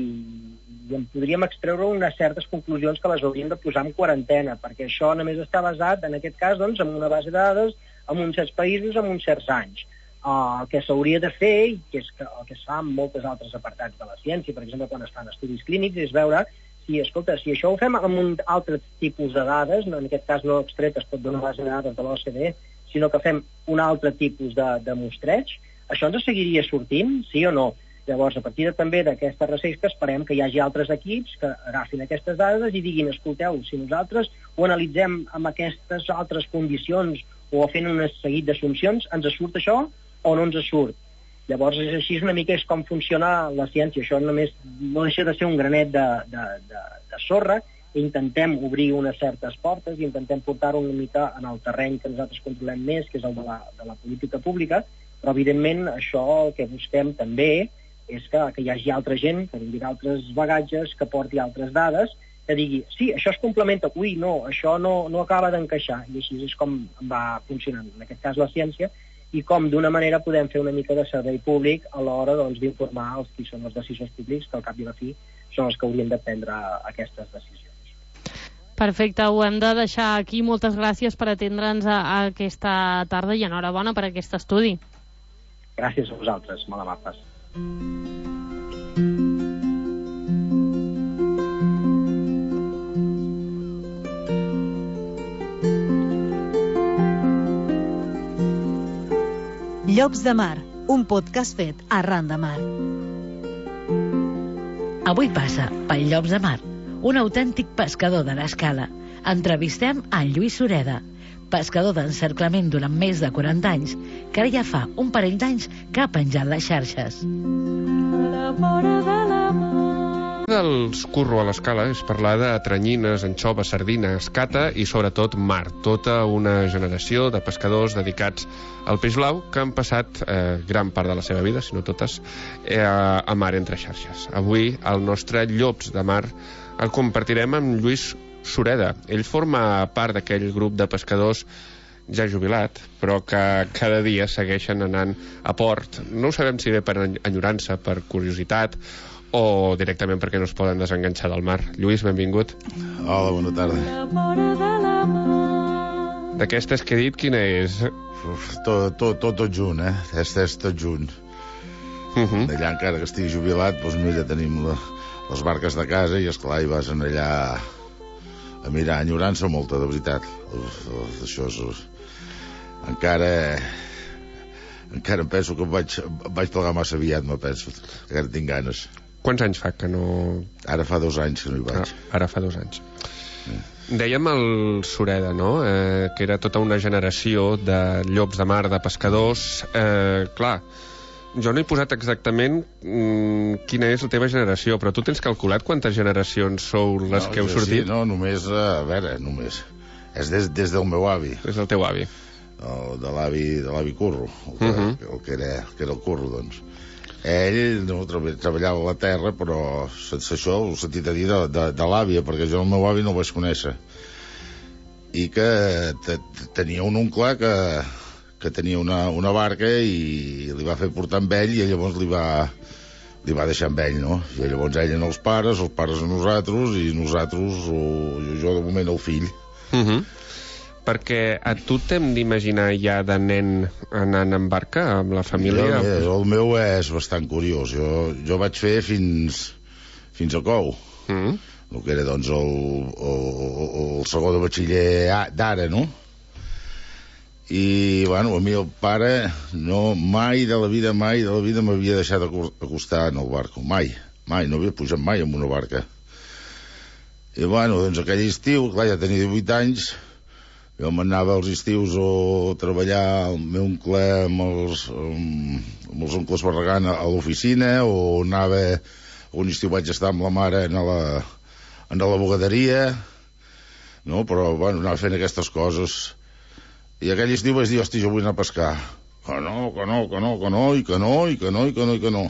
i en podríem extreure unes certes conclusions que les hauríem de posar en quarantena, perquè això només està basat, en aquest cas, doncs, en una base de dades, en uns certs països, en uns certs anys. Uh, el que s'hauria de fer, i que és que, el que es fa en moltes altres apartats de la ciència, per exemple, quan es fan estudis clínics, és veure si, escolta, si això ho fem amb un altre tipus de dades, no, en aquest cas no extretes tot d'una base de dades de l'O C D E, sinó que fem un altre tipus de, de mostreig, això ens seguiria sortint, sí o no? Llavors, a partir de, també d'aquesta recerca, esperem que hi hagi altres equips que agafin aquestes dades i diguin, escolteu, si nosaltres ho analitzem amb aquestes altres condicions o fent un seguit d'assumpcions, ens surt això o no ens surt? Llavors, és així una mica és com funciona la ciència. Això només no deixa de ser un granet de, de, de, de sorra, i intentem obrir unes certes portes i intentem portar-ho una mica en el terreny que nosaltres controlem més, que és el de la, de la política pública, però, evidentment, això el que busquem també és que, que hi hagi altra gent, que vingui d'altres bagatges, que porti altres dades, que digui, sí, això es complementa, ui, no, això no, no acaba d'encaixar, i així és com va funcionant, en aquest cas la ciència, i com d'una manera podem fer una mica de servei públic a l'hora, doncs, d'informar els qui són els decisors públics, que al cap i a la fi són els que haurien de prendre aquestes decisions. Perfecte, ho hem de deixar aquí. Moltes gràcies per atendre'ns a, a aquesta tarda i enhorabona per aquest estudi. Gràcies a vosaltres, molt amables. Llops de Mar, un podcast fet arran de mar. Avui passa pel Llops de Mar, un autèntic pescador de l'Escala. Entrevistem a en Lluís Sureda, pescador d'encerclament durant més de quaranta anys, que ara ja fa un parell d'anys que ha penjat les xarxes. La vora de la mar. Dels curro a l'Escala és parlar de tranyines, anxoves, sardines, cata i sobretot mar. Tota una generació de pescadors dedicats al peix blau que han passat eh, gran part de la seva vida, si no totes, eh, a mar entre xarxes. Avui el nostre Llops de Mar el compartirem amb Lluís Sureda. Ell forma part d'aquell grup de pescadors ja jubilat, però que cada dia segueixen anant a port. No ho sabem si bé per enyorança, per curiositat, o directament perquè no es poden desenganxar del mar. Lluís, benvingut. Hola, bona tarda. D'aquestes que he dit, quina és? Uf, tot, tot, tot, tot junt, eh? És, és tot junt. Uh -huh. Allà, encara que estigui jubilat, doncs mira, tenim la, les barques de casa i, esclar, hi vas en allà a mirar, enyorança molta, de veritat. Això és... Encara... Encara em penso que em vaig, em vaig plegar massa aviat, me penso. Encara tinc ganes. Quants anys fa que no... Ara fa dos anys que no hi vaig. Ah, ara fa dos anys. Eh. Dèiem el Sureda, no?, eh, que era tota una generació de llops de mar, de pescadors. Eh, clar, jo no he posat exactament mm, quina és la teva generació, però tu tens calculat quantes generacions sou les no, que heu sortit? Sí, no, només, a veure, només. És des, des del meu avi. Des del teu avi. El, de l'avi de l'avi Curro, el que, uh -huh. el, que era, el que era el Curro, doncs. Ell no, treballava a la terra, però sense això ho he sentit a dir de, de, de l'àvia, perquè jo el meu avi no el vaig conèixer. I que te, tenia un oncle que, que tenia una, una barca i li va fer portar amb ell i llavors li va, li va deixar amb ell, no? I llavors ell en els pares, els pares a nosaltres i nosaltres, o jo de moment el fill. Uh -huh. Perquè a tu t'hem d'imaginar ja de nen anant en barca amb la família? Jo, el meu és bastant curiós. Jo, jo vaig fer fins, fins a Cou. Uh -huh. El que era, doncs, el, el, el segon de batxiller d'ara, no? I, bueno, a mi el pare no, mai de la vida, mai de la vida m'havia deixat acostar en el barco. Mai, mai, no havia pujat mai en una barca. I, bueno, doncs aquell estiu, clar, ja tenia divuit anys, jo m'anava als estius o treballar el meu oncle amb els, amb els oncles Barragán a l'oficina, o anava, un estiu vaig estar amb la mare en la, en la bogaderia, no? Però, bueno, anava fent aquestes coses. I aquell estiu vaig dir, hosti, jo vull anar a pescar. Que no, que no, que no, que no, i que no, i que no, i que no, i que no.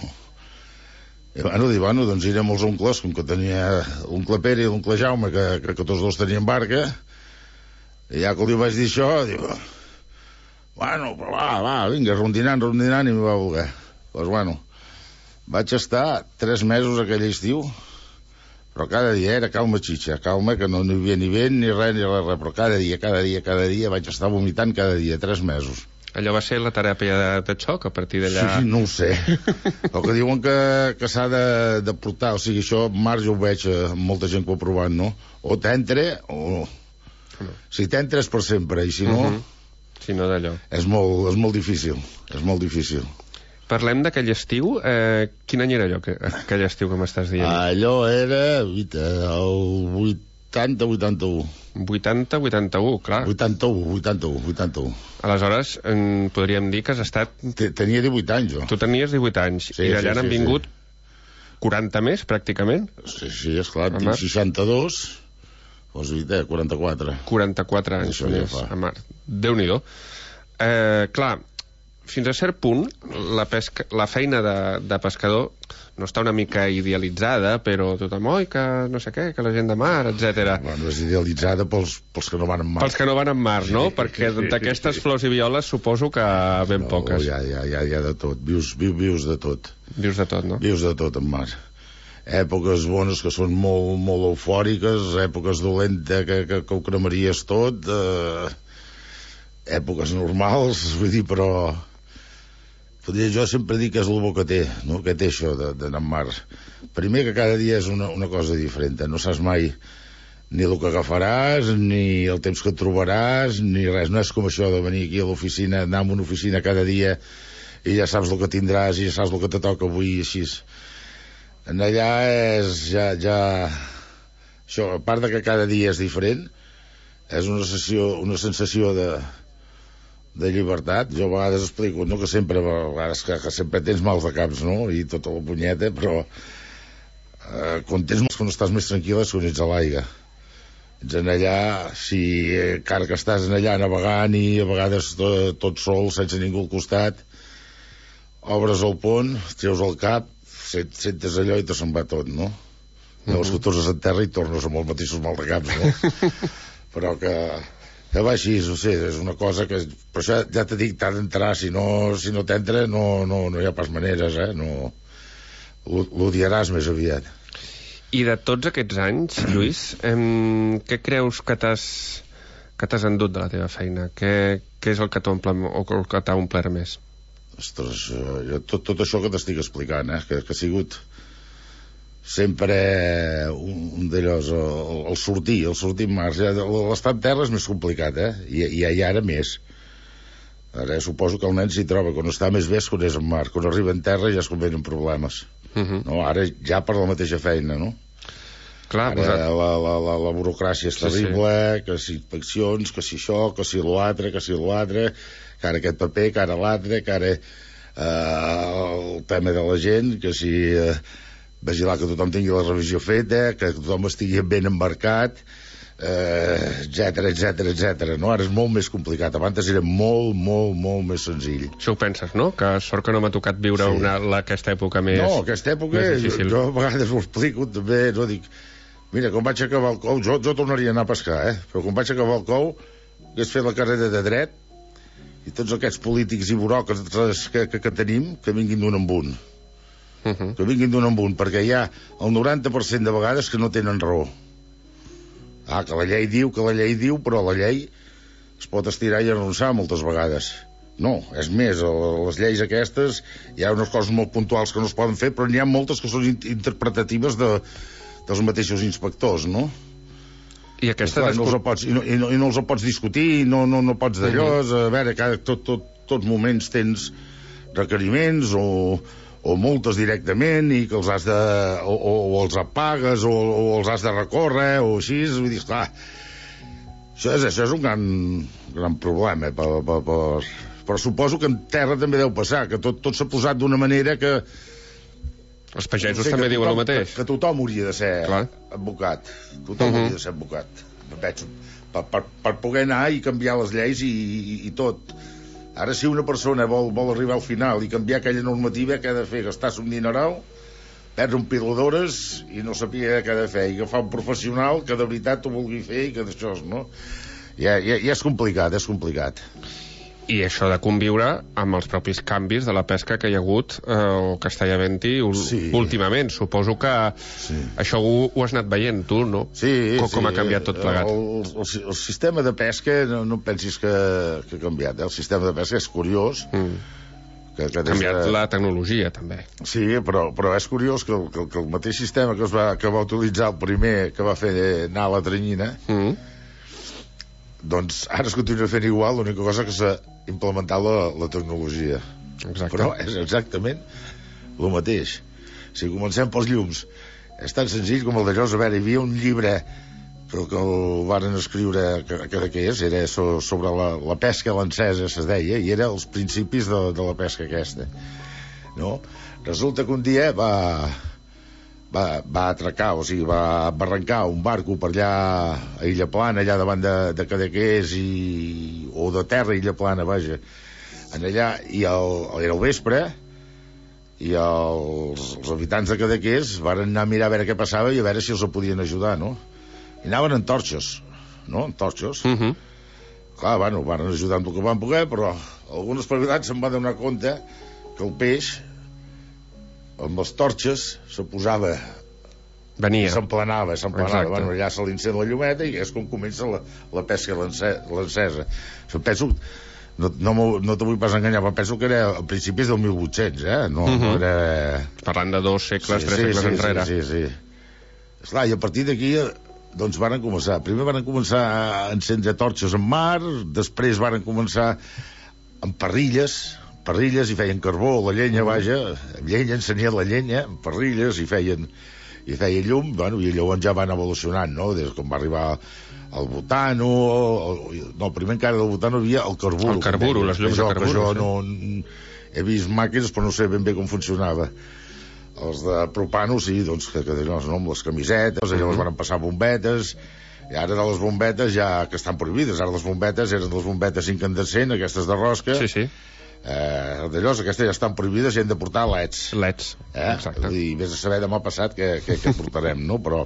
I, bueno, dic, bueno, doncs iré amb els oncles, com que tenia l'oncle Pere i l'oncle Jaume, que, que, que tots dos tenien barca. I ja que li vaig dir això, diu, bueno, però va, va, vinga, rondinant, rondinant, i m'hi va voler. Doncs, bueno, vaig estar tres mesos aquell estiu, però cada dia era calma xitxa, calma, que no hi havia ni vent, ni res, ni res, res, però cada dia, cada dia, cada dia vaig estar vomitant cada dia, tres mesos. Allò va ser la teràpia de, de xoc, a partir d'allà? Sí, no ho sé. El que diuen que, que s'ha de, de portar, o sigui, això en mar jo ho veig amb molta gent que ho ha provat, no? O t'entra, o... Si t'entra és per sempre, i si no... Uh -huh. Si no, d'allò. És molt, és molt difícil, és molt difícil. Parlem d'aquell estiu. Eh, quin any era allò, que, aquell estiu que m'estàs dient? Allò era el vuitanta vuitanta-u. vuitanta vuitanta-u, clar. vuitanta-u, vuitanta-u, vuitanta-u. Aleshores, en podríem dir que has estat... Tenia divuit anys, jo. Tu tenies divuit anys, sí, i d'allà sí, n'han sí, vingut sí. quaranta més, pràcticament? Sí, sí, esclar, tinc seixanta-dos... Doncs eh, quaranta-quatre. quaranta-quatre anys més, a mar. Déu-n'hi-do. Eh, clar, fins a cert punt, la, pesca, la feina de, de pescador no està una mica idealitzada, però tothom, oi, que no sé què, que la gent de mar, etcètera. Bueno, és idealitzada pels, pels que no van en mar. Pels que no van en mar, no? Sí, perquè sí, d'aquestes sí, flors i violes suposo que ben no, poques. Ja, ja, ja, ja de tot. Vius, vius, vius de tot. Vius de tot, no? Vius de tot en mar. Èpoques bones que són molt, molt eufòriques, èpoques dolentes que, que, que ho cremaries tot, eh, èpoques normals, vull dir, però jo sempre dic que és el bo que té, no? Que té això d'anar en mar. Primer, que cada dia és una, una cosa diferent, no saps mai ni el que agafaràs, ni el temps que et trobaràs, ni res. No és com això de venir aquí a l'oficina, anar a una oficina cada dia i ja saps el que tindràs i ja saps el que te toca avui i així. En allà és ja, ja... Això, a part de que cada dia és diferent, és una sensació, una sensació de, de llibertat. Jo a vegades explico, no, que sempre, a vegades que, que sempre tens mals de caps, no?, i tota la punyeta, però eh, quan tens mals, quan estàs més tranquil·la és quan ets a l'aigua. Ets en allà, si encara que estàs en allà navegant i a vegades tot, tot sol, sense ningú al costat, obres el pont, treus el cap, sentes allò i te se'n va tot, no? Llavors uh -huh. que tornes a terra i tornes amb els mateixos mal de caps, no? Però que, que va així, no sé, és una cosa que... Per això ja t'he dit, t'ha d'entrar, si no, si no t'entra no, no, no hi ha pas maneres, eh? No, l'odiaràs més aviat. I de tots aquests anys, Lluís, em, què creus que t'has que t'has endut de la teva feina? Què, què és el que t'ha omplert més? Ostres, jo, tot, tot això que t'estic explicant, eh, que, que ha sigut sempre un, un d'allòs, el, el sortir, el sortir en mar. Ja, l'estat terra és més complicat, eh, i, i, i ara més. Ara suposo que el nen s'hi troba, quan està més bé és quan és en mar, quan arriba en terra ja es convenen problemes. Uh -huh. No? Ara ja per la mateixa feina, no? Clar, ara, la, la, la, la burocràcia és terrible, sí, sí. Que si inspeccions, que si això, que si l'altre, que si l'altre, que ara aquest paper, que ara l'altre, que ara eh, el tema de la gent, que si eh, vigilar que tothom tingui la revisió feta, que tothom estigui ben embarcat, eh, etcètera, etcètera, etcètera, no? Ara és molt més complicat. Abans era molt, molt, molt més senzill. Això ho penses, no? Que sort que no m'ha tocat viure sí. una, la, aquesta època més No, aquesta època, jo, jo a vegades ho explico també, no? Dic, mira, quan vaig acabar el cou, jo, jo tornaria a anar a pescar, eh? Però quan vaig acabar el cou, hagués fet la carrera de dret, i tots aquests polítics i buròcrates que, que, que tenim, que vinguin d'un en un. Uh -huh. Que vinguin d'un en un, perquè hi ha el noranta per cent de vegades que no tenen raó. Ah, que la llei diu, que la llei diu, però la llei es pot estirar i arronsar moltes vegades. No, és més, les lleis aquestes, hi ha unes coses molt puntuals que no es poden fer, però n'hi ha moltes que són interpretatives de, dels mateixos inspectors, no? I aquesta... Clar, no els pots, i, no, i, no, i no els pots discutir, no, no, no pots d'allò, uh-huh. A veure, cada, tot, tot, tots moments tens requeriments o, o multes directament i que els has de... o, o, o els apagues o, o els has de recórrer o així, vull dir, esclar, això és, això és un gran, gran problema, per, per, per, però suposo que en terra també deu passar, que tot, tot s'ha posat d'una manera que... Els pagesos no sé, també tothom, diuen el mateix. Que, que tothom hauria de ser Clar. advocat. Tothom uh-huh. hauria de ser advocat. Per, per, per poder anar i canviar les lleis i, i, i tot. Ara, si una persona vol, vol arribar al final i canviar aquella normativa, què ha de fer? Gastar-se un dineral, perdre un pil d'hores i no sabia què ha de fer. I agafar un professional que de veritat ho vulgui fer i que d'això, no? Ja, ja, ja és complicat, és complicat. I això de conviure amb els propis canvis de la pesca que hi ha hagut eh, al Castellaventi sí. últimament. Suposo que sí. això ho, ho has anat veient tu, no? Sí, com, sí. Com ha canviat tot plegat. El, el, el sistema de pesca, no, no pensis que, que ha canviat. Eh? El sistema de pesca és curiós. Mm. Que, que ha canviat de... la tecnologia, també. Sí, però, però és curiós que el, que, que el mateix sistema que, es va, que va utilitzar el primer que va fer anar a la Tranyina, mm. doncs ara es continua fent igual, l'única cosa que s'ha implementat la, la tecnologia. Exacte. Però és exactament el mateix. Si comencem pels llums, és tan senzill com el d'allò. A veure, hi havia un llibre, però que el varen escriure, que, que de què és? Era so, sobre la, la pesca lancesa, es deia, i era els principis de, de la pesca aquesta. No? Resulta que un dia va... Va, va atracar, o sigui, va, va arrencar un barco per allà a Illa Plana, allà davant de, de Cadaqués i, o de terra, Illa Plana, vaja, en allà, i el, era el vespre, i els, els habitants de Cadaqués van anar a mirar a veure què passava i a veure si els podien ajudar, no? I anaven en torxos, no? En torxos. Uh -huh. Clar, bueno, van ajudar amb el que van poder, però alguns espavilats se'n van donar compte que el peix amb les torxes se posava, venia, s'emplenava, s'emplenava. Bueno, allà se l'encén la llumeta i és com comença la, la pesca lancesa. Penso, no, no, no te vull pas enganyar, però penso que era a principis del mil vuit-cents, eh? No, uh-huh. no era... Parlant de dos segles, sí, tres sí, segles sí, enrere. Sí, sí, sí. Esclar, i a partir d'aquí, doncs varen començar. Primer varen començar a encendre torxes en mar, després varen començar amb parrilles, parrilles i feien carbó, la llenya, vaja, llenya, encenien la llenya, parrilles i feien, i feien llum, bueno, i llavors ja van evolucionant, no? Des com va arribar el butano, el, no, primer encara del butano hi havia el carburo. El carburo, les llums de carburo. Jo no, he vist màquines, però no sé ben bé com funcionava. Els de propano, sí, doncs, que, que no, amb les camisetes, uh-huh. llavors van passar bombetes, i ara de les bombetes ja, que estan prohibides, ara les bombetes eren les bombetes incandescents, aquestes de rosca, sí, sí. Eh, d'allò, aquestes ja estan prohibides i hem de portar leds. Leds, eh? exacte. I vés a saber demà passat què, què, què portarem, no? Però...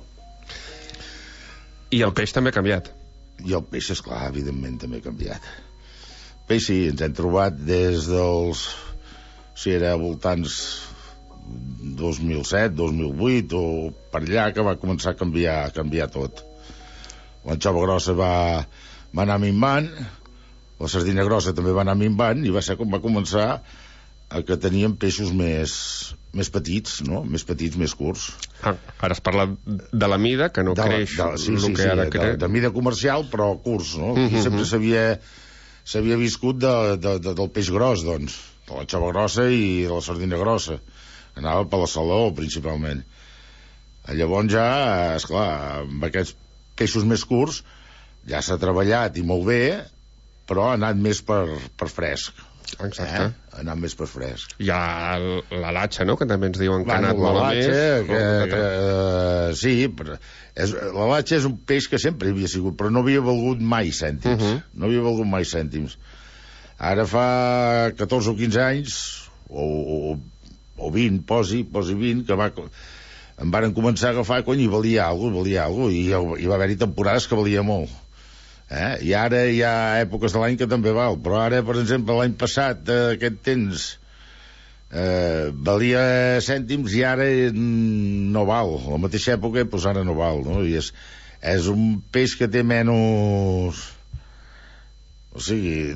I el peix també ha canviat. I el peix, esclar, evidentment també ha canviat. Peix sí, ens hem trobat des dels... si era a voltants dos mil set, dos mil vuit o per allà que va començar a canviar, a canviar tot. L'anxova grossa va, va anar minvant, la sardina grossa també va anar minvant i va ser com va començar a que teníem peixos més, més petits, no? Més petits, més curts. Ah, ara es parla de la mida, que no de creix la, de, sí, el sí, que sí, ha de de, créixer. de mida comercial, però curts, no? Uh-huh. I sempre s'havia s'havia viscut de, de, de, del peix gros, doncs, de l'anxova grossa i de la sardina grossa. Anava per la saló, principalment. Llavors ja, esclar, amb aquests peixos més curts ja s'ha treballat i molt bé, però ha anat més per, per fresc. Exacte. Eh? Ha anat més per fresc. Hi ha la latxa, no?, que també ens diuen que bueno, ha anat molt latxa, més. Que, que, uh, sí, però és, la latxa és un peix que sempre havia sigut, però no havia valgut mai cèntims. Uh -huh. No havia valgut mai cèntims. Ara fa catorze o quinze anys, o, o, o vint, posi, posi vint, que va... em varen començar a agafar, cony, i valia alguna cosa, valia alguna cosa, i hi va haver-hi temporades que valia molt. Eh? I ara hi ha èpoques de l'any que també val, però ara, per exemple, l'any passat, eh, aquest temps, eh, valia cèntims i ara no val. A la mateixa època, doncs ara no val, no? I és, és un peix que té menys... O sigui,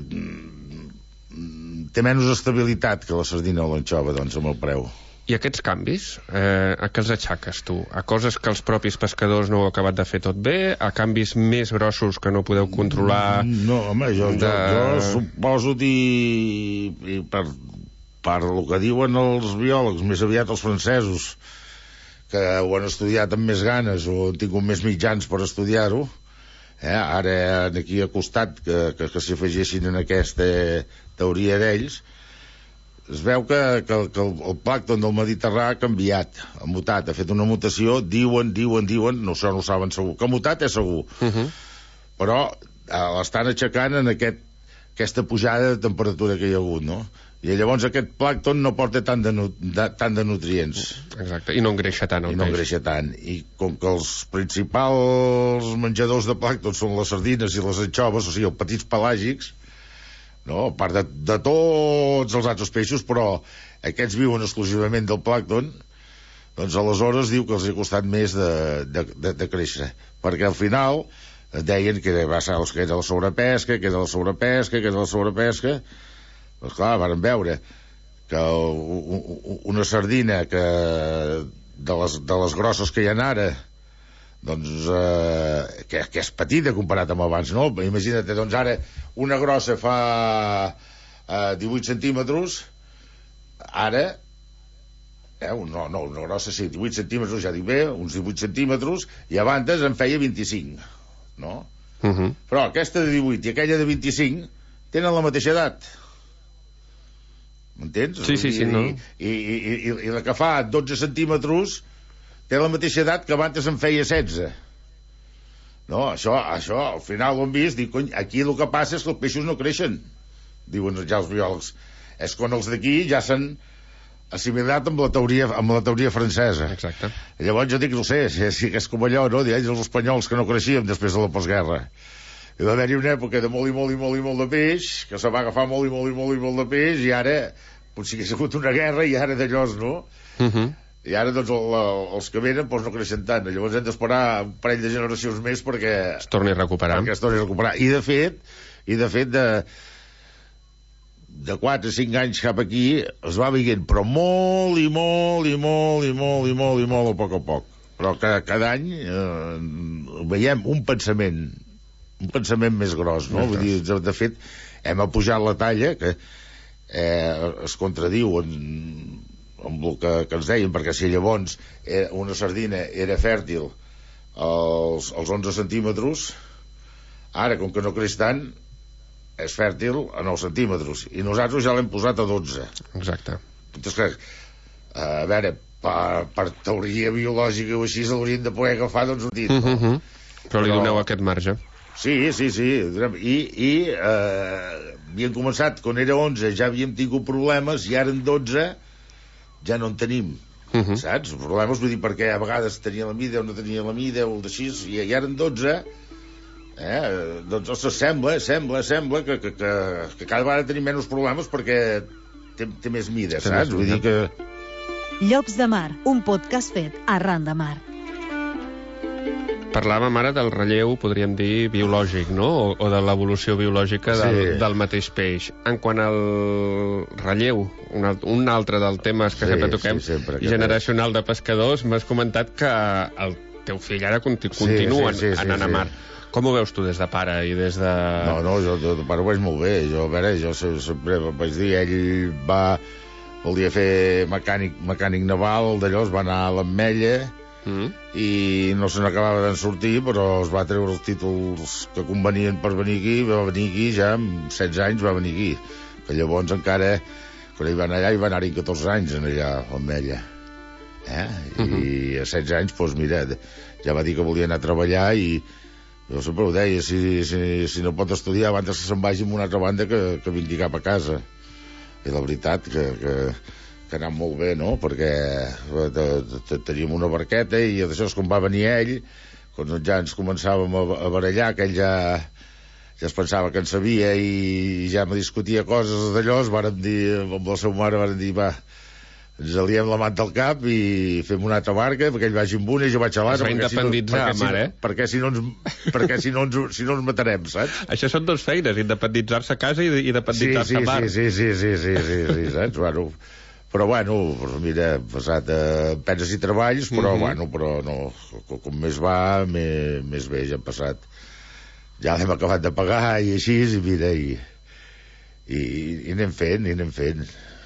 té menys estabilitat que la sardina o l'anxova, doncs, amb el preu. I aquests canvis, eh, a què els aixaques tu? A coses que els propis pescadors no heu acabat de fer tot bé? A canvis més grossos que no podeu controlar? No, home, jo, de... jo, jo suposo i, i per, per el que diuen els biòlegs, més aviat els francesos, que ho han estudiat amb més ganes o han tingut més mitjans per estudiar-ho, eh? Ara aquí al costat que, que, que s'hi afegissin en aquesta teoria d'ells, es veu que, que, que el, el plàncton del Mediterrani ha canviat, ha mutat, ha fet una mutació, diuen, diuen, diuen, no, això no ho saben segur, que ha mutat és segur, uh -huh. però eh, l'estan aixecant en aquest, aquesta pujada de temperatura que hi ha hagut, no? I llavors aquest plàncton no porta tant de, de, tant de nutrients. Exacte, i no engreixa tant el I no peix. engreixa tant. I com que els principals menjadors de plàncton són les sardines i les anxoves, o sigui, els petits pelàgics, no? A part de, de tots els altres peixos, però aquests viuen exclusivament del plàncton, doncs aleshores diu que els ha costat més de, de, de, de créixer, perquè al final deien que va ser que era la sobrepesca, que era la sobrepesca, que era la sobrepesca. Doncs clar, varen veure que una sardina que de les, de les grosses que hi ha ara, doncs eh, que, que és petita comparat amb abans, no? Imagina't, doncs ara una grossa fa eh, divuit centímetres, ara eh, no, no, una grossa sí, divuit centímetres, ja dic bé, uns divuit centímetres, i abans en feia vint-i-cinc, no? Uh -huh. Però aquesta de divuit i aquella de vint-i-cinc tenen la mateixa edat, m'entens? Sí, sí, sí, no? I, i, i, i, i la que fa dotze centímetres té la mateixa edat que abans en feia setze. No, això, això al final ho hem vist, dic, cony, aquí el que passa és que els peixos no creixen, diuen ja els biòlegs. És quan els d'aquí ja s'han assimilat amb la teoria, amb la teoria francesa. Exacte. Llavors jo dic, no sé, si, si és com allò, no?, d'ells els espanyols que no creixíem després de la postguerra. Hi va haver-hi una època de molt i molt i molt i molt de peix, que se va agafar molt i molt i molt i molt de peix, i ara potser que ha sigut una guerra i ara d'allòs, no? Uh -huh. I ara doncs el, el, els que venen doncs no creixen tant, llavors hem d'esperar un parell de generacions més perquè es torni a recuperar, perquè es torni a recuperar. I de fet i de fet de de quatre o cinc anys cap aquí es va veient, però molt i molt i molt i molt i molt i molt a poc a poc, però cada, cada any eh, veiem un pensament un pensament més gros, no? Vull dir, de, de fet hem apujat la talla, que eh, es contradiu en, amb el que, que ens deien, perquè si llavors eh, una sardina era fèrtil als, als onze centímetres, ara com que no creix tant és fèrtil a nou centímetres, i nosaltres ja l'hem posat a dotze. Exacte. Doncs que, a veure, per, per teoria biològica o així l'haurien de poder agafar, doncs ho dit, no? Uh -huh. Però li doneu aquest marge. Sí, sí, sí. I, i eh, havíem començat, quan era onze ja havíem tingut problemes, i ara en dotze ja no en tenim. Uh -huh. Saps? Problemes, vull dir, perquè a vegades tenia la mida o no tenia la mida o d'així, i, i ara en dotze eh, doncs ostres, sembla, sembla, sembla que, que, que, que cada vegada tenim menys problemes perquè té, té més mida, saps? Vull dir que... Llocs de Mar, un podcast fet arran de mar. Parlàvem ara del relleu, podríem dir, biològic, no? O, o de l'evolució biològica del, sí. del mateix peix. En quant al relleu, un, un altre dels temes que sí, sempre toquem, sí, sempre, generacional de pescadors, m'has comentat que el teu fill ara continu, sí, continua sí, sí, sí, anant sí, sí. a mar. Com ho veus tu des de pare i des de... No, no, jo de pare ho veig molt bé. Jo, a veure, jo sempre vaig dir, ell va... volia fer mecànic, mecànic naval, d'allò es va anar a l'Ametlla, Mm. i no se n'acabava d'en sortir, però es va treure els títols que convenien per venir aquí, va venir aquí ja amb setze anys, va venir aquí, que llavors encara quan ell va anar allà, hi va anar-hi catorze anys en allà a l'Ametlla, eh? I mm-hmm. a setze anys, doncs mira, ja va dir que volia anar a treballar, i jo sempre ho deia, si, si, si no pot estudiar abans que se'n vagi a una altra banda que, que vingui cap a casa. I la veritat que, que que ha anat molt bé, no? Perquè teníem una barqueta i d'això és com va venir ell, quan ja ens començàvem a barallar, que ell ja ja es pensava que en sabia i ja me discutia coses d'allò, vàrem dir, amb la seva mare vàrem dir, va, ens aliem la manta al cap i fem una altra barca, perquè ell vagi amb una i jo vaig a l'altra. Es va independitzar, si no, mare, eh? Perquè si no ens, perquè si no ens, si no ens matarem, saps? Això són dos feines, independitzar-se a casa i independitzar-se sí, sí, a mar. Sí, sí, sí, sí, sí, sí, sí, saps? Bueno, però bueno, mira, hem passat a penes i treballs, però mm-hmm. bueno, però no, com, com més va, més, més bé ja hem passat. Ja l'hem acabat de pagar i així, i mira, i, i, i anem fent, i anem fent.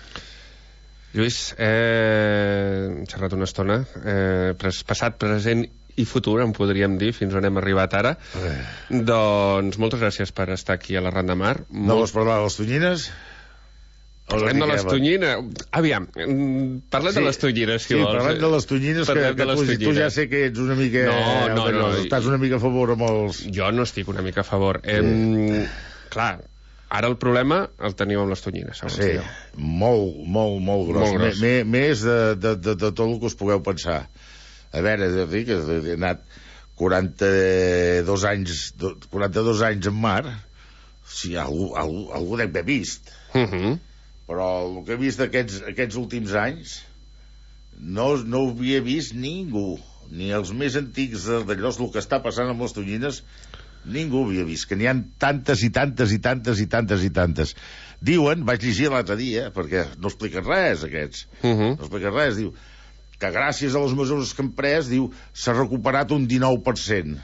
Lluís, eh, hem xerrat una estona, eh, pres, passat, present i futur, en podríem dir, fins on hem arribat ara. Eh. Doncs moltes gràcies per estar aquí a l'Arran de Mar. No Molt... vols parlar de les tonyines? Parlem de les tonyines. Aviam, parlem sí. de les tonyines, si sí, vols. Sí, parlem de les tonyines, que, que tu, tonyines. tu ja sé que ets una mica... No, no, no. Estàs una mica a favor amb els... Jo no estic una mica a favor. Sí. Em... Clar, ara el problema el tenim amb les tonyines, segons sí, dieu. molt, molt, molt gros. Molt gros. M més de, de, de, de tot el que us pugueu pensar. A veure, he de dir que he anat quaranta-dos anys, quaranta-dos anys en mar, si algú, algú, algú dec haver vist. Mhm. Uh-huh. Però el que he vist aquests, aquests últims anys no, no ho havia vist ningú, ni els més antics d'allò, el que està passant amb les tonyines, ningú ho havia vist, que n'hi ha tantes i tantes i tantes i tantes i tantes. Diuen, vaig llegir l'altre dia, perquè no expliquen res aquests, uh-huh. no expliquen res, diu que gràcies a les mesures que han pres, diu, s'ha recuperat un dinou per cent.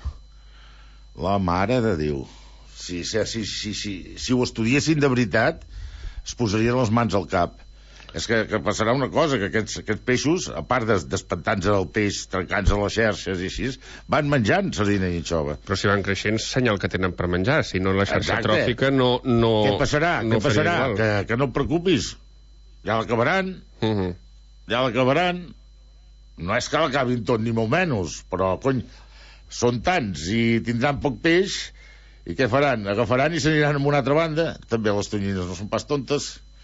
La mare de Déu. Si, si, si, si, si, si ho estudiessin de veritat, es posarien les mans al cap. És que, que passarà una cosa, que aquests, aquests peixos, a part d'espantar-se el peix, trencant-se les xarxes i així, van menjant sardina i anxova. Però si van creixent, senyal que tenen per menjar. Si no, la xarxa Exacte. tròfica no... no Què passarà? No Què passarà? Que, que no et preocupis. Ja l'acabaran. Uh-huh. Ja l'acabaran. No és que l'acabin tot, ni molt menys, però, cony, són tants i tindran poc peix. I què faran? Agafaran i s'aniran a una altra banda. També les tonyines no són pas tontes.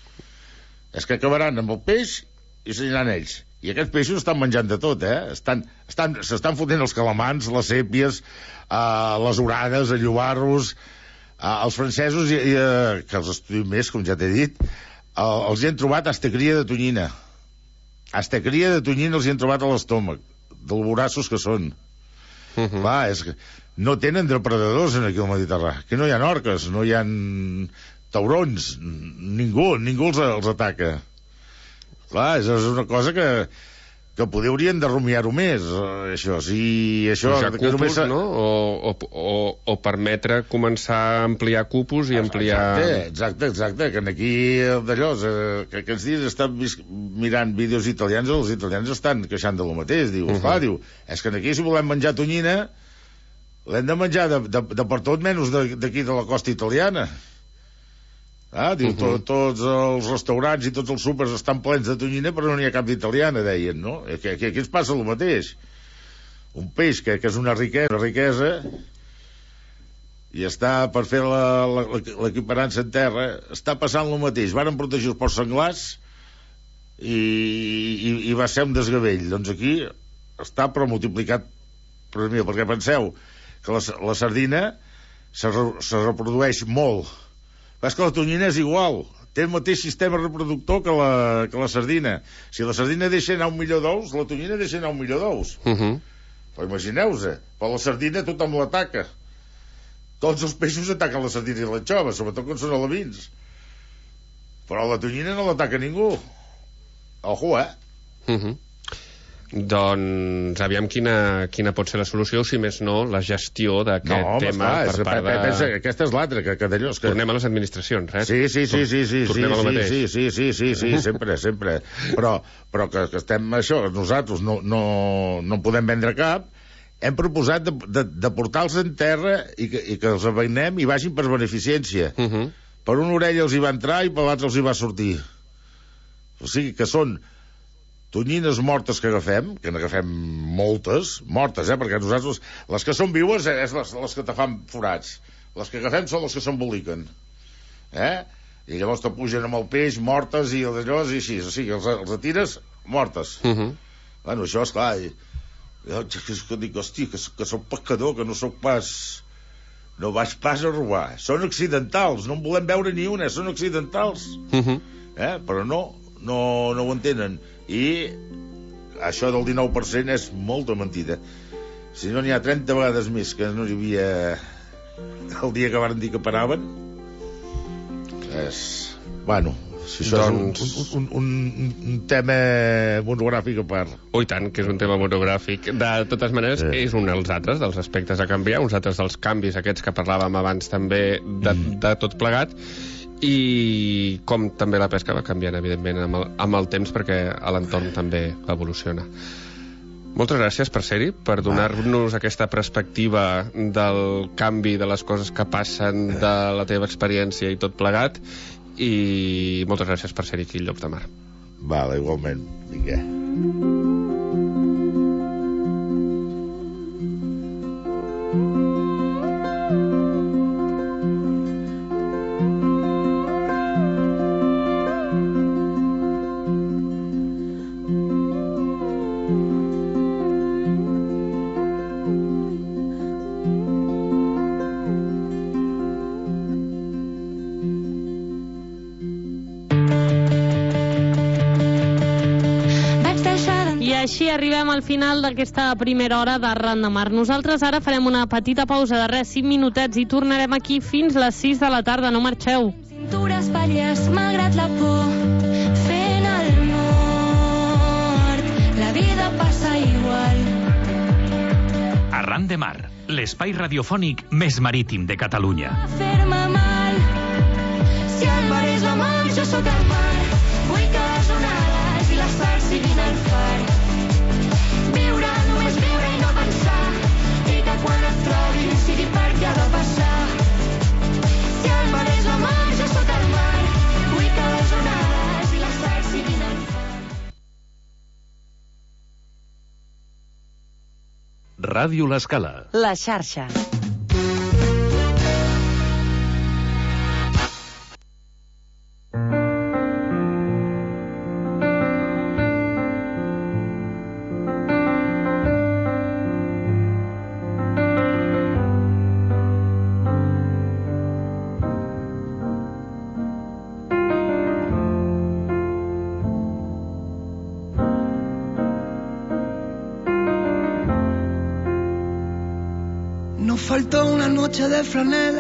És que acabaran amb el peix i s'aniran ells. I aquests peixos estan menjant de tot, eh? Estan, estan, s'estan fotent els calamans, les sèpies, eh, les orades, els llobarros, eh, els francesos, i, i, eh, que els estudiem més, com ja t'he dit, eh, els hi han trobat hasta cria de tonyina. Hasta cria de tonyina els hi han trobat a l'estómac, dels vorassos que són. Uh-huh. Clar, és que no tenen depredadors en aquí al Mediterrani, que no hi ha orques, no hi ha taurons, ningú, ningú els, els ataca. Clar, és, és una cosa que, que poder haurien de rumiar-ho més, això, si això... Ja cupos, només... no? O, o, o, o permetre començar a ampliar cupos i ampliar... Exacte, exacte, exacte, que aquí d'allò, que aquests dies estan mirant vídeos italians, els italians estan queixant de lo mateix, diu, uh-huh. clar, diu, és que aquí si volem menjar tonyina l'hem de menjar de, de, de per tot menys d'aquí de la costa italiana. Ah, diu, uh-huh. to, tots els restaurants i tots els súpers estan plens de tonyina, però no n'hi ha cap d'italiana, deien, no? Que, que aquí ens passa el mateix. Un peix que, que és una riquesa, una riquesa, i està per fer l'equiparança en terra, està passant el mateix. Varen protegir els porcs senglars i, i, i va ser un desgavell. Doncs aquí està però multiplicat per mil, perquè penseu que la, la sardina se, re, se reprodueix molt. És que la tonyina és igual, té el mateix sistema reproductor que la, que la sardina. Si la sardina deixa anar un milió d'ous, la tonyina deixa anar un milió d'ous. Uh-huh. Però imagineu-vos, per la sardina tothom l'ataca. Tots els peixos ataquen la sardina i l'anxova, sobretot quan són alevins. Però la tonyina no l'ataca ningú. Ojo, eh? Uh-huh. Doncs aviam quina, quina pot ser la solució, si més no, la gestió d'aquest no, tema clar, per part de... Pensa, aquesta és l'altra, que, que d'allò... Que... Tornem a les administracions, eh? Sí, sí, sí, sí, sí, Tornem sí, a la mateix. sí, sí, sí, sí, sí, sempre, sempre. Però, però que, que estem això, nosaltres no, no, no podem vendre cap, hem proposat de, de, de portar-los en terra i que, i que els avenem i vagin per beneficència. Uh-huh. Per una orella els hi va entrar i per l'altra els hi va sortir. O sigui que són tonyines mortes que agafem, que n'agafem moltes, mortes, eh, perquè nosaltres, les que són viues és les, les que te fan forats, les que agafem són les que s'emboliquen, eh? I llavors te pugen amb el peix, mortes i d'allò, i així, o sigui, els, els atires mortes. Uh-huh. Bueno, això, esclar, i, jo, que, que dic, hòstia, que, que soc pecador, que no soc pas no vaig pas a robar. Són accidentals, no en volem veure ni una, són accidentals. Uh-huh. Eh? Però no, no, no ho entenen. I això del dinou per cent és molta mentida. Si no n'hi ha trenta vegades més que no hi havia el dia que van dir que paraven, és... Bueno, si això doncs... és un, un, un, un tema monogràfic a part. Oh, i tant, que és un tema monogràfic. De totes maneres, sí. És un dels altres, dels aspectes a canviar, uns altres dels canvis aquests que parlàvem abans també de, mm. de tot plegat, i com també la pesca va canviant, evidentment, amb el, amb el temps, perquè l'entorn també evoluciona. Moltes gràcies per ser-hi, per donar-nos aquesta perspectiva del canvi de les coses que passen, de la teva experiència i tot plegat, i moltes gràcies per ser aquí, Llops de Mar. Vale, igualment. Vinga. Així arribem al final d'aquesta primera hora d'Arran de Mar. Nosaltres ara farem una petita pausa de res, cinc minutets, i tornarem aquí fins les sis de la tarda. No marxeu. Cintura espatlles, malgrat la por, fent el mort. La vida passa igual. Arran de Mar, l'espai radiofònic més marítim de Catalunya. Fer-me mal. Si el mar és la mar, jo sóc el mar. Vull que les onades i les parts siguin el far. Viure, només viure i no pensar. I que quan et trobin sigui perquè ha de passar. Si el mar és la mar, jo sóc el mar. Vull que les onades i les parts siguin el far. Ràdio L'Escala. La xarxa. Nos faltó una noche de franela.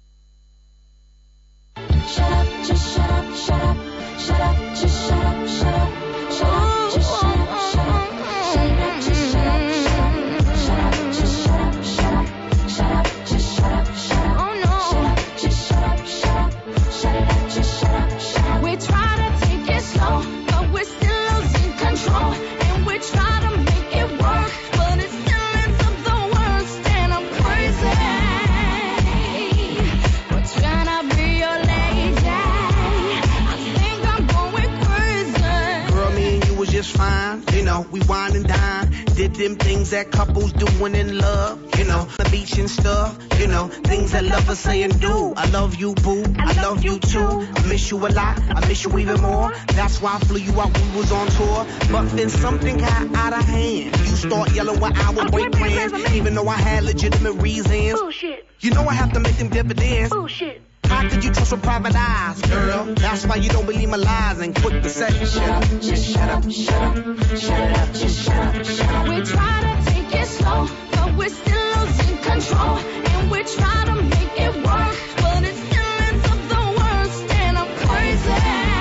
Shut up, just shut up, shut up, shut up, just shut up, shut up, shut up, just shut up, shut up, shut up, shut up, just shut up, shut up, shut up, just shut up, shut up, oh no, just shut up, shut up, shut it up, just shut up, shut up. We try to take it slow, but we're still losing control, and we try to make it work, but it still ends up the worst, and I'm crazy. We're trying to be your lady. I think I'm going crazy. Girl, me and you was just fine. You know, we wine and dine. Did them things that couples doing in love. You know, the beach and stuff. You know, things that lovers say and do. I love you, boo. I love you too. I miss you a lot. I miss you even more. That's why I flew you out when we was on tour. But then something got out of hand. You start yelling when I would break plans, even though I had legitimate reasons. Bullshit. You know I have to make them dividends. Bullshit. How could you trust with private eyes, girl? That's why you don't believe my lies and quick to say, shut up, just shut up, shut up, shut it up, just shut up, shut up. We try to take it slow, but we're still losing control, and we try to make it work, but it still ends up the worst, and I'm crazy.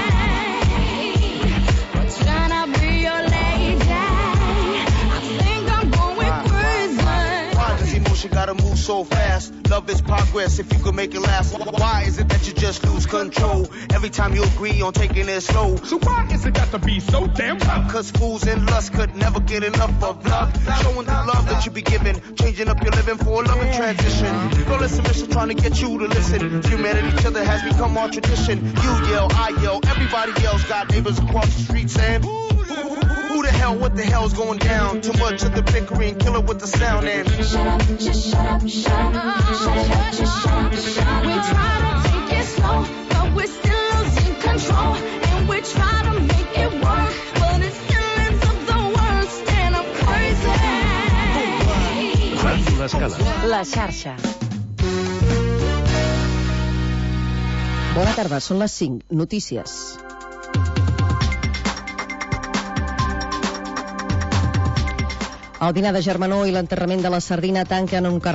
We're trying to be your lady. I think I'm going crazy. Why does emotion gotta move so fast? Love is progress if you could make it last. Why is it that you just lose control every time you agree on taking it slow? So why is it got to be so damn tough? Cause fools and lust could never get enough of love. Showing the love that you be giving, changing up your living for a loving transition. Girl, it's a mission trying to get you to listen. Humanity, each other has become our tradition. You yell, I yell, everybody yells. Got neighbors across the street saying, who the hell, what the hell's going down? Too much of the bickering, kill it with the sound and shut up, just shut up, shut up, shut up, just shut up, shut up. We try to take it slow, but we're still losing control, and we try to make it work, but it still ends up the worst, and I'm crazy. Ràdio L'Escala. La xarxa. Bona tarda, són les cinc. Notícies. El dinar de germanor i l'enterrament de la sardina tanquen un carrer